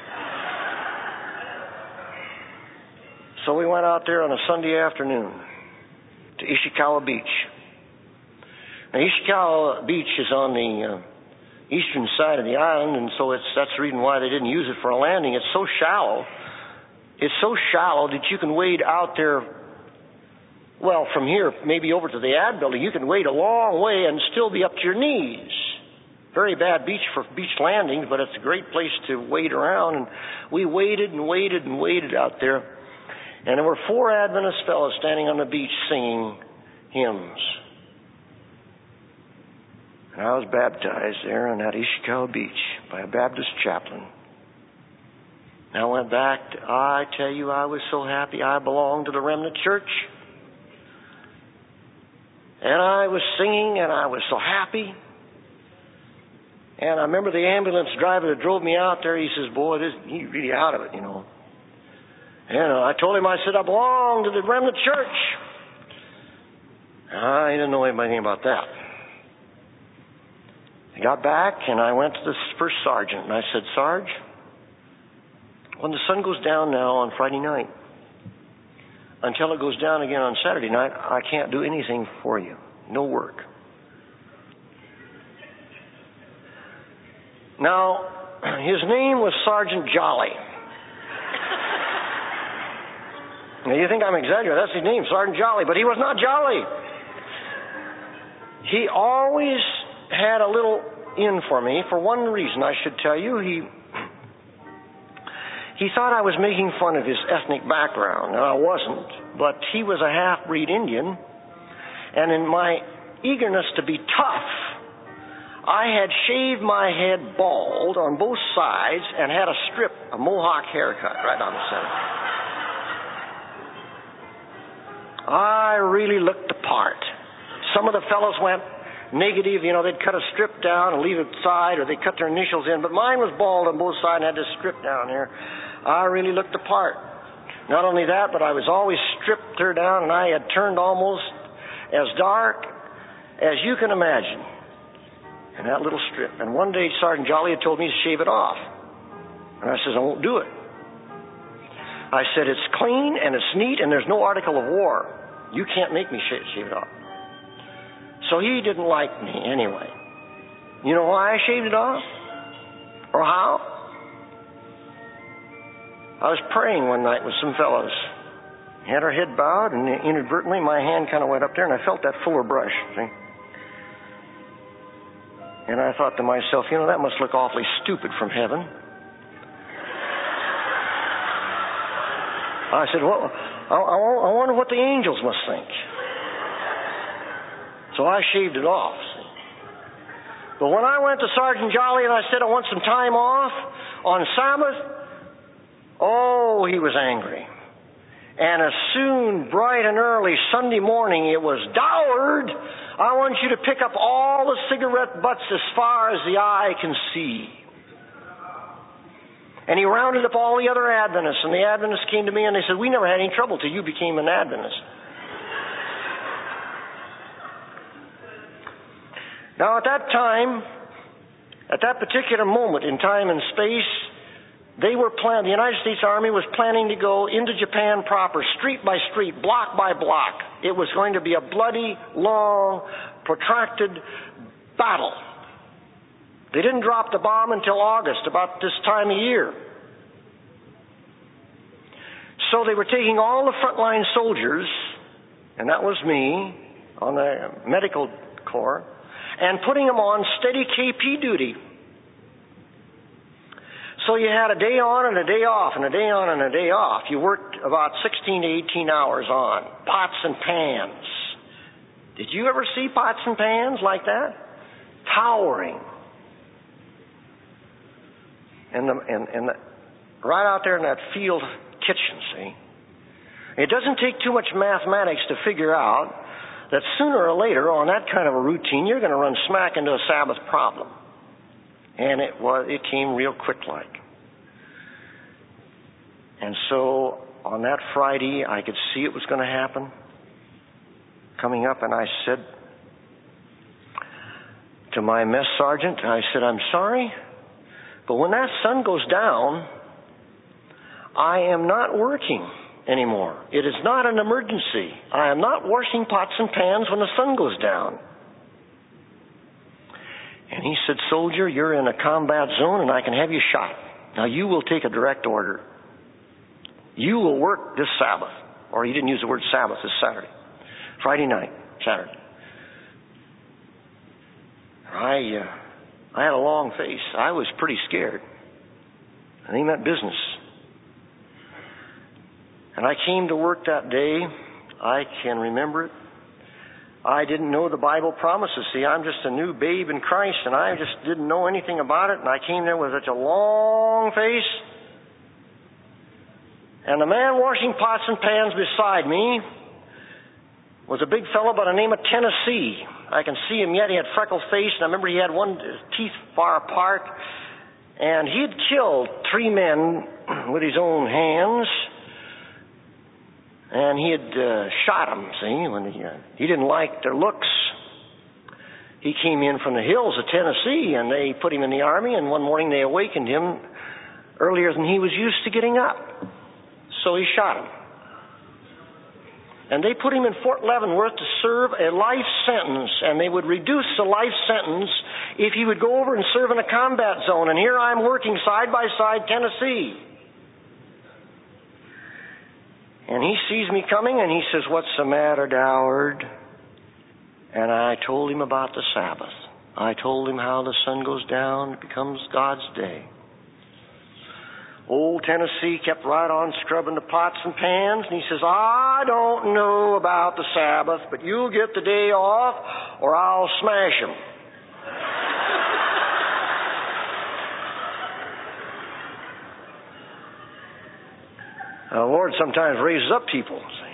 B: So we went out there on a Sunday afternoon to Ishikawa Beach. Now, Ishikawa Beach is on the eastern side of the island, and so that's the reason why they didn't use it for a landing. It's so shallow. It's so shallow that you can wade out there. Well, from here, maybe over to the ad building, you can wade a long way and still be up to your knees. Very bad beach for beach landings, but it's a great place to wade around. And we waded and waded and waded out there. And there were 4 Adventist fellows standing on the beach singing hymns. And I was baptized there on that Ishikawa Beach by a Baptist chaplain. And I went back. I tell you, I was so happy. I belonged to the Remnant Church. And I was singing, and I was so happy. And I remember the ambulance driver that drove me out there, he says, boy, he's really out of it, you know. And I told him, I said, I belong to the Remnant Church. I didn't know anything about that. I got back, and I went to the first sergeant, and I said, Sarge, when the sun goes down now on Friday night, until it goes down again on Saturday night, I can't do anything for you. No work. Now, his name was Sergeant Jolly. Now, you think I'm exaggerating. That's his name, Sergeant Jolly. But he was not jolly. He always had a little in for me. For one reason, I should tell you. He thought I was making fun of his ethnic background, and I wasn't. But he was a half-breed Indian, and in my eagerness to be tough, I had shaved my head bald on both sides and had a mohawk haircut right down the center. I really looked the part. Some of the fellows went negative, they'd cut a strip down and leave it side, or they cut their initials in, but mine was bald on both sides and had this strip down here. I really looked the part. Not only that, but I was always stripped clear down, and I had turned almost as dark as you can imagine in that little strip. And one day Sergeant Jolly had told me to shave it off. And I said, I won't do it. I said, it's clean and it's neat and there's no article of war. You can't make me shave it off. So he didn't like me anyway. You know why I shaved it off? Or how? I was praying one night with some fellows. Had our head bowed, and inadvertently my hand kind of went up there, and I felt that fuller brush, see? And I thought to myself, that must look awfully stupid from heaven. I said, well, I wonder what the angels must think. So I shaved it off, see? But when I went to Sergeant Jolly and I said I want some time off on Sabbath, he was angry. And as soon, bright and early, Sunday morning, it was, Doward, I want you to pick up all the cigarette butts as far as the eye can see. And he rounded up all the other Adventists, and the Adventists came to me and they said, we never had any trouble till you became an Adventist. Now at that time, at that particular moment in time and space, the United States Army was planning to go into Japan proper, street by street, block by block. It was going to be a bloody, long, protracted battle. They didn't drop the bomb until August, about this time of year. So they were taking all the frontline soldiers, and that was me, on the medical corps, and putting them on steady KP duty. So you had a day on and a day off, and a day on and a day off. You worked about 16 to 18 hours on. Pots and pans. Did you ever see pots and pans like that? Towering. And right out there in that field kitchen, see? It doesn't take too much mathematics to figure out that sooner or later on that kind of a routine, you're going to run smack into a Sabbath problem. And it came real quick like. And so on that Friday, I could see it was going to happen coming up, and I said to my mess sergeant, I said, I'm sorry, but when that sun goes down, I am not working anymore. It is not an emergency. I am not washing pots and pans when the sun goes down. And he said, soldier, you're in a combat zone and I can have you shot. Now you will take a direct order. You will work this Sabbath. Or he didn't use the word Sabbath, this Saturday. Friday night, Saturday. I had a long face. I was pretty scared. And he meant business. And I came to work that day. I can remember it. I didn't know the Bible promises. See, I'm just a new babe in Christ, and I just didn't know anything about it. And I came there with such a long face. And the man washing pots and pans beside me was a big fellow by the name of Tennessee. I can see him yet. He had freckled face, and I remember he had one teeth far apart. And he had killed 3 men with his own hands. And he had shot them, see, when he didn't like their looks. He came in from the hills of Tennessee, and they put him in the Army, and one morning they awakened him earlier than he was used to getting up. So he shot him. And they put him in Fort Leavenworth to serve a life sentence, and they would reduce the life sentence if he would go over and serve in a combat zone. And here I'm working side by side, Tennessee. And he sees me coming, and he says, what's the matter, Doward? And I told him about the Sabbath. I told him how the sun goes down, it becomes God's day. Old Tennessee kept right on scrubbing the pots and pans, and he says, I don't know about the Sabbath, but you'll get the day off, or I'll smash him. The Lord sometimes raises up people. See?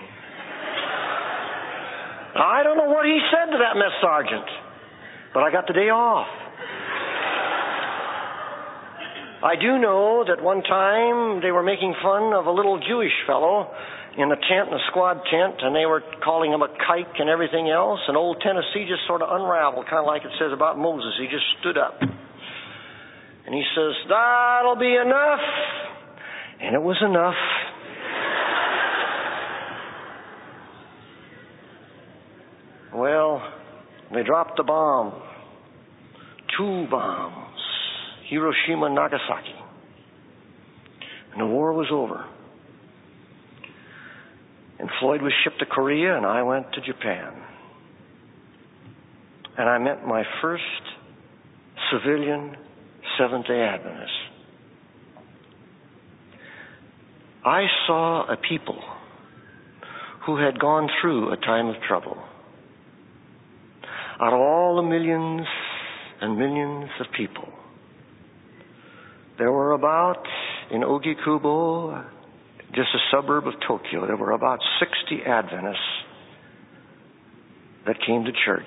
B: I don't know what he said to that mess sergeant, but I got the day off. I do know that one time they were making fun of a little Jewish fellow in a tent, in a squad tent, and they were calling him a kike and everything else, and old Tennessee just sort of unraveled, kind of like it says about Moses. He just stood up. And he says, that'll be enough. And it was enough. Well, they dropped the bomb. 2 bombs. Hiroshima and Nagasaki. And the war was over. And Floyd was shipped to Korea, and I went to Japan. And I met my first civilian Seventh-day Adventist. I saw a people who had gone through a time of trouble. Out of all the millions and millions of people, there were about, in Ogikubo, just a suburb of Tokyo, there were about 60 Adventists that came to church.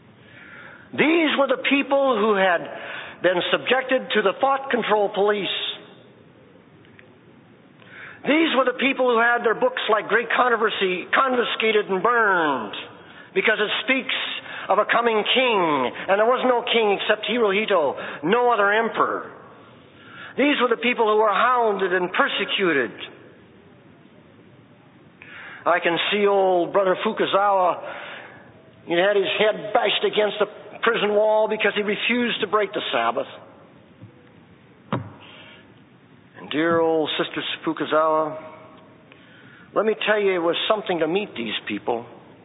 B: These were the people who had been subjected to the thought control police. These were the people who had their books like Great Controversy confiscated and burned because it speaks of a coming king, and there was no king except Hirohito, no other emperor. These were the people who were hounded and persecuted. I can see old Brother Fukuzawa. He had his head bashed against the prison wall because he refused to break the Sabbath. And dear old Sister Fukuzawa, let me tell you, it was something to meet these people.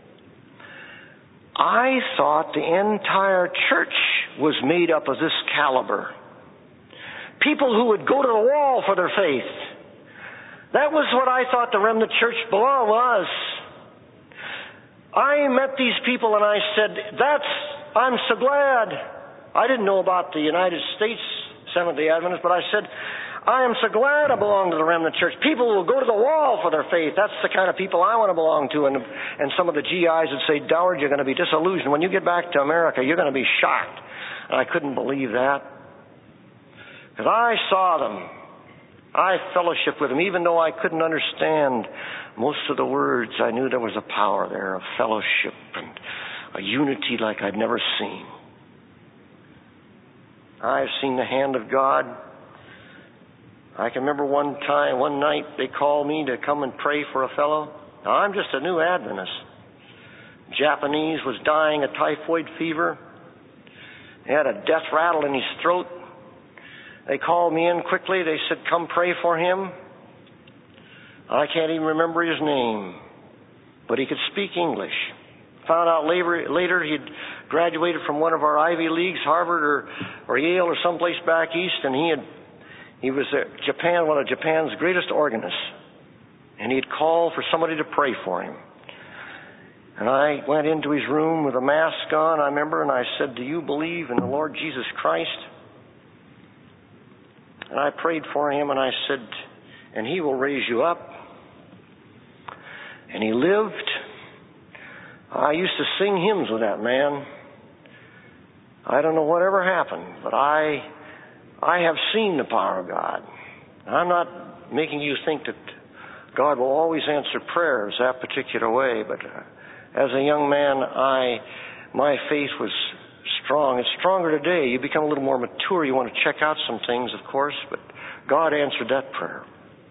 B: I thought the entire church was made up of this caliber. People who would go to the wall for their faith. That was what I thought the remnant church was. I met these people and I said, I'm so glad. I didn't know about the United States Seventh-day Adventists, but I said, I am so glad I belong to the remnant church. People who will go to the wall for their faith. That's the kind of people I want to belong to. And some of the GIs would say, Doward, you're going to be disillusioned. When you get back to America, you're going to be shocked. And I couldn't believe that. Because I saw them. I fellowshiped with them. Even though I couldn't understand most of the words, I knew there was a power there, a fellowship and a unity like I'd never seen. I've seen the hand of God. I can remember one night they called me to come and pray for a fellow. Now, I'm just a new Adventist. Japanese was dying of typhoid fever. He had a death rattle in his throat. They called me in quickly. They said, come pray for him. I can't even remember his name, but he could speak English. Found out later he'd graduated from one of our Ivy Leagues, Harvard or Yale or someplace back east, and he was one of Japan's greatest organists. And he'd call for somebody to pray for him. And I went into his room with a mask on, I remember, and I said, do you believe in the Lord Jesus Christ? And I prayed for him, and I said, and he will raise you up. And he lived. I used to sing hymns with that man. I don't know whatever happened, but I have seen the power of God. I'm not making you think that God will always answer prayers that particular way, but as a young man, my faith was strong. It's stronger today. You become a little more mature. You want to check out some things, of course, but God answered that prayer.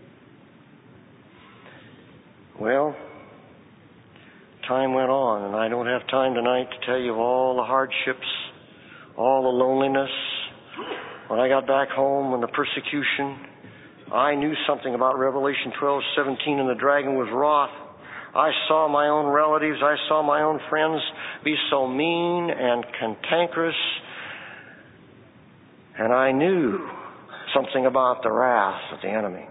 B: Well, time went on, and I don't have time tonight to tell you of all the hardships, all the loneliness. When I got back home and the persecution, I knew something about Revelation 12:17, and the dragon was wroth. I saw my own relatives, I saw my own friends be so mean and cantankerous, and I knew something about the wrath of the enemy.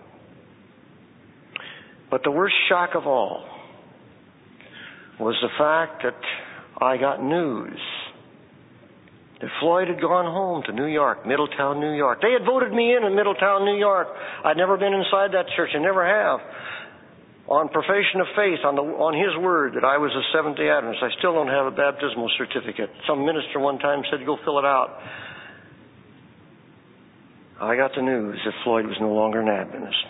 B: But the worst shock of all was the fact that I got news that Floyd had gone home to New York, Middletown, New York. They had voted me in Middletown, New York. I'd never been inside that church. I never have. On profession of faith, on his word that I was a Seventh-day Adventist. I still don't have a baptismal certificate. Some minister one time said, go fill it out. I got the news that Floyd was no longer an Adventist.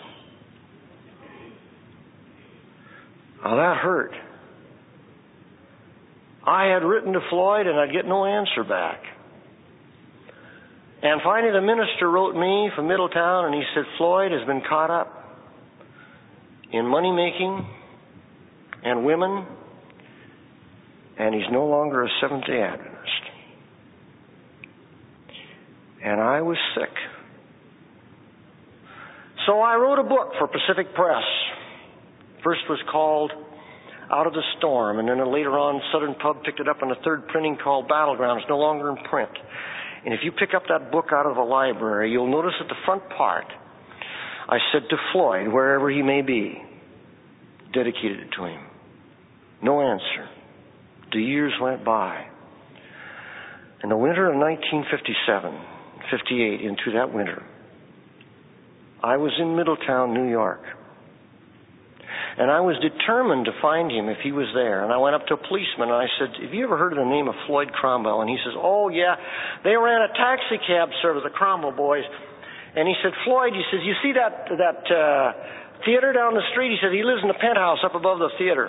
B: Now that hurt. I had written to Floyd and I'd get no answer back. And finally the minister wrote me from Middletown and he said, Floyd has been caught up in money making and women, and he's no longer a Seventh-day Adventist. And I was sick. So I wrote a book for Pacific Press. First was called Out of the Storm, and then later on Southern Pub picked it up in a third printing called Battlegrounds, no longer in print. And if you pick up that book out of the library, you'll notice at the front part, I said to Floyd, wherever he may be, dedicated it to him. No answer. The years went by. In the winter of 1957, 58, into that winter, I was in Middletown, New York. And I was determined to find him if he was there. And I went up to a policeman and I said, have you ever heard of the name of Floyd Cromwell? And he says, oh yeah, they ran a taxi cab service, the Cromwell boys. And he said, Floyd, he says, you see that theater down the street. He said he lives in the penthouse up above the theater.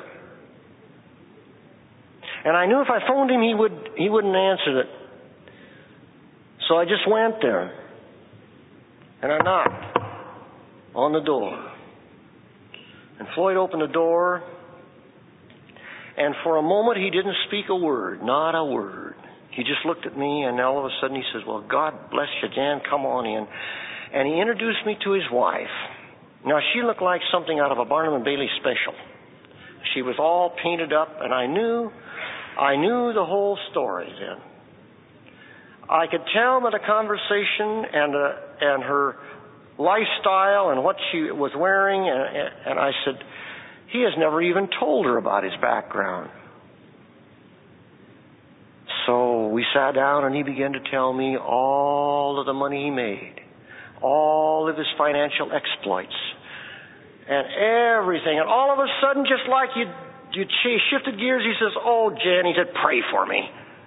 B: And I knew if I phoned him, he wouldn't answer it. So I just went there. And I knocked on the door. And Floyd opened the door. And for a moment, he didn't speak a word, not a word. He just looked at me, and all of a sudden he says, "Well, God bless you, Jan, come on in." And he introduced me to his wife. Now, she looked like something out of a Barnum and Bailey special. She was all painted up, and I knew the whole story then. I could tell by the conversation and her lifestyle and what she was wearing, and I said, he has never even told her about his background. So we sat down, and he began to tell me all of the money he made, all of his financial exploits, and everything. And all of a sudden, just like you shifted gears, he says, "Oh, Jan," he said, "pray for me.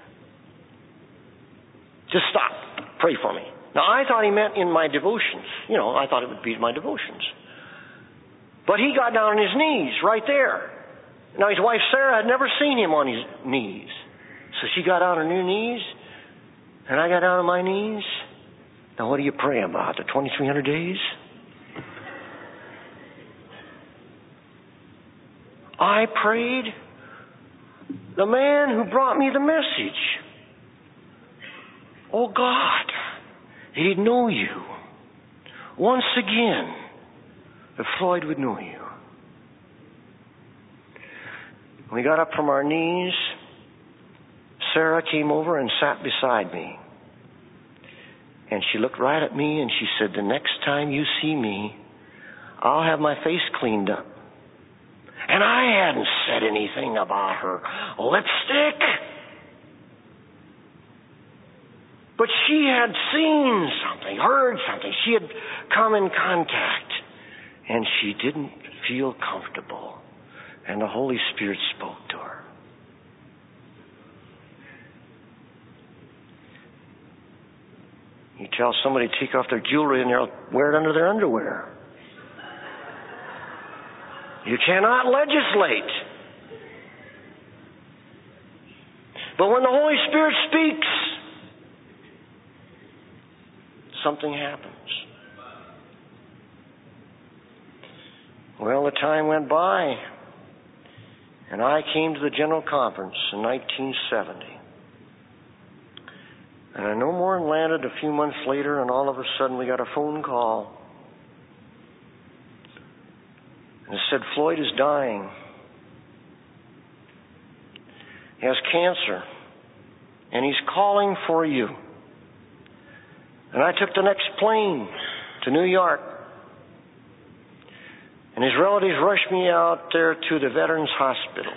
B: Just stop. Pray for me." Now, I thought he meant in my devotions. I thought it would be my devotions. But he got down on his knees right there. Now, his wife, Sarah, had never seen him on his knees. So she got down on her knees, and I got down on my knees. Now, what do you pray about? The 2,300 days? I prayed the man who brought me the message. Oh, God, he'd know you. Once again, if Floyd would know you. When we got up from our knees, Sarah came over and sat beside me. And she looked right at me and she said, "The next time you see me, I'll have my face cleaned up." And I hadn't said anything about her lipstick. But she had seen something, heard something. She had come in contact. And she didn't feel comfortable. And the Holy Spirit spoke to her. You tell somebody to take off their jewelry and they'll wear it under their underwear. You cannot legislate. But when the Holy Spirit speaks, something happens. Well, the time went by, and I came to the General Conference in 1970. And I no more than landed a few months later, and all of a sudden we got a phone call. And it said, "Floyd is dying. He has cancer, and he's calling for you." And I took the next plane to New York. And his relatives rushed me out there to the Veterans Hospital.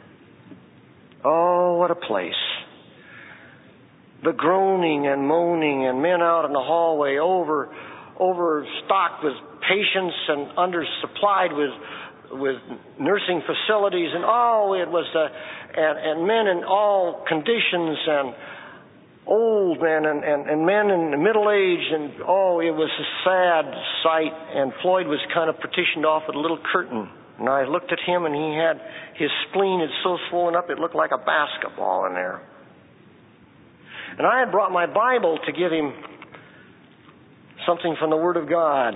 B: Oh, what a place. The groaning and moaning and men out in the hallway overstocked with patients and undersupplied with nursing facilities. And it was and men in all conditions and old men and men in the middle age. And it was a sad sight. And Floyd was kind of partitioned off with a little curtain. And I looked at him, and his spleen had so swollen up it looked like a basketball in there. And I had brought my Bible to give him something from the Word of God.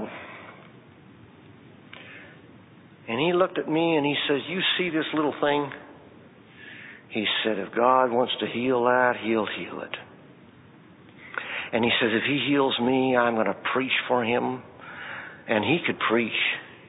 B: And he looked at me and he says, "You see this little thing?" He said, "If God wants to heal that, He'll heal it." And he says, "If He heals me, I'm going to preach for Him." And he could preach.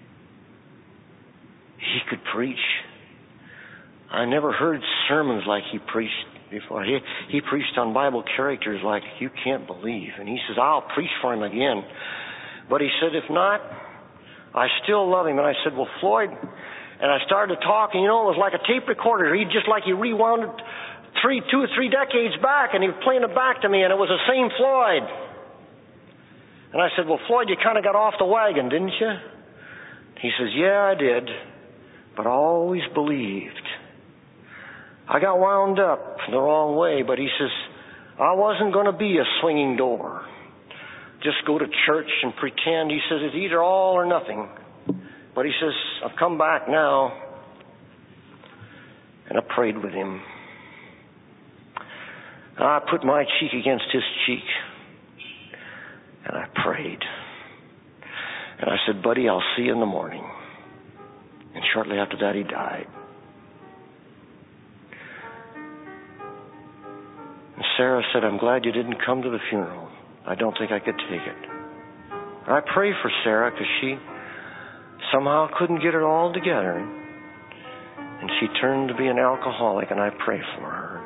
B: He could preach. I never heard sermons like he preached before. He preached on Bible characters like you can't believe. And he says, "I'll preach for him again." But he said, "If not, I still love him." And I said, "Well, Floyd," and I started to talk, and it was like a tape recorder. He rewound it 2 or 3 decades back, and he was playing it back to me, and it was the same Floyd. And I said, "Well, Floyd, you kind of got off the wagon, didn't you?" He says, "Yeah, I did, but I always believed. I got wound up the wrong way," but he says, "I wasn't going to be a swinging door. Just go to church and pretend." He says, "It's either all or nothing." But he says, I've come back now. And I prayed with him. I put my cheek against his cheek. And I prayed. And I said, buddy, I'll see you in the morning. And shortly after that, he died. And Sarah said, I'm glad you didn't come to the funeral. I don't think I could take it. And I pray for Sarah because she somehow couldn't get it all together. And she turned to be an alcoholic, and I pray for her.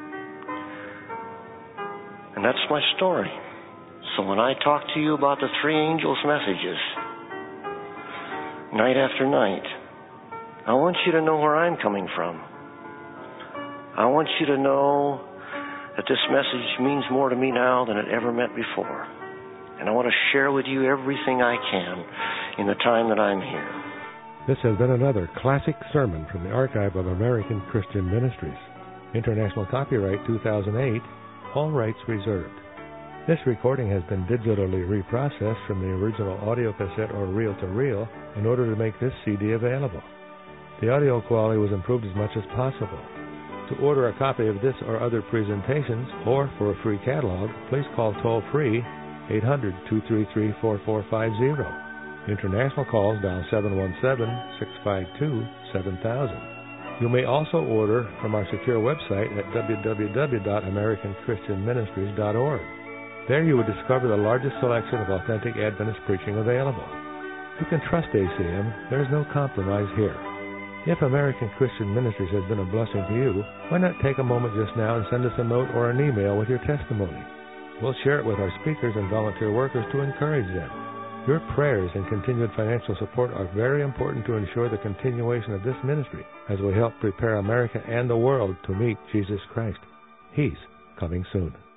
B: And that's my story. So when I talk to you about the three angels' messages, night after night, I want you to know where I'm coming from. I want you to know that this message means more to me now than it ever meant before. And I want to share with you everything I can in the time that I'm here.
C: This has been another classic sermon from the Archive of American Christian Ministries. International copyright 2008, all rights reserved. This recording has been digitally reprocessed from the original audio cassette or reel-to-reel in order to make this CD available. The audio quality was improved as much as possible. To order a copy of this or other presentations, or for a free catalog, please call toll-free 800-233-4450. International calls dial 717-652-7000. You may also order from our secure website at www.americanchristianministries.org. There you will discover the largest selection of authentic Adventist preaching available. You can trust ACM. There is no compromise here. If American Christian Ministries has been a blessing to you, why not take a moment just now and send us a note or an email with your testimony? We'll share it with our speakers and volunteer workers to encourage them. Your prayers and continued financial support are very important to ensure the continuation of this ministry as we help prepare America and the world to meet Jesus Christ. He's coming soon.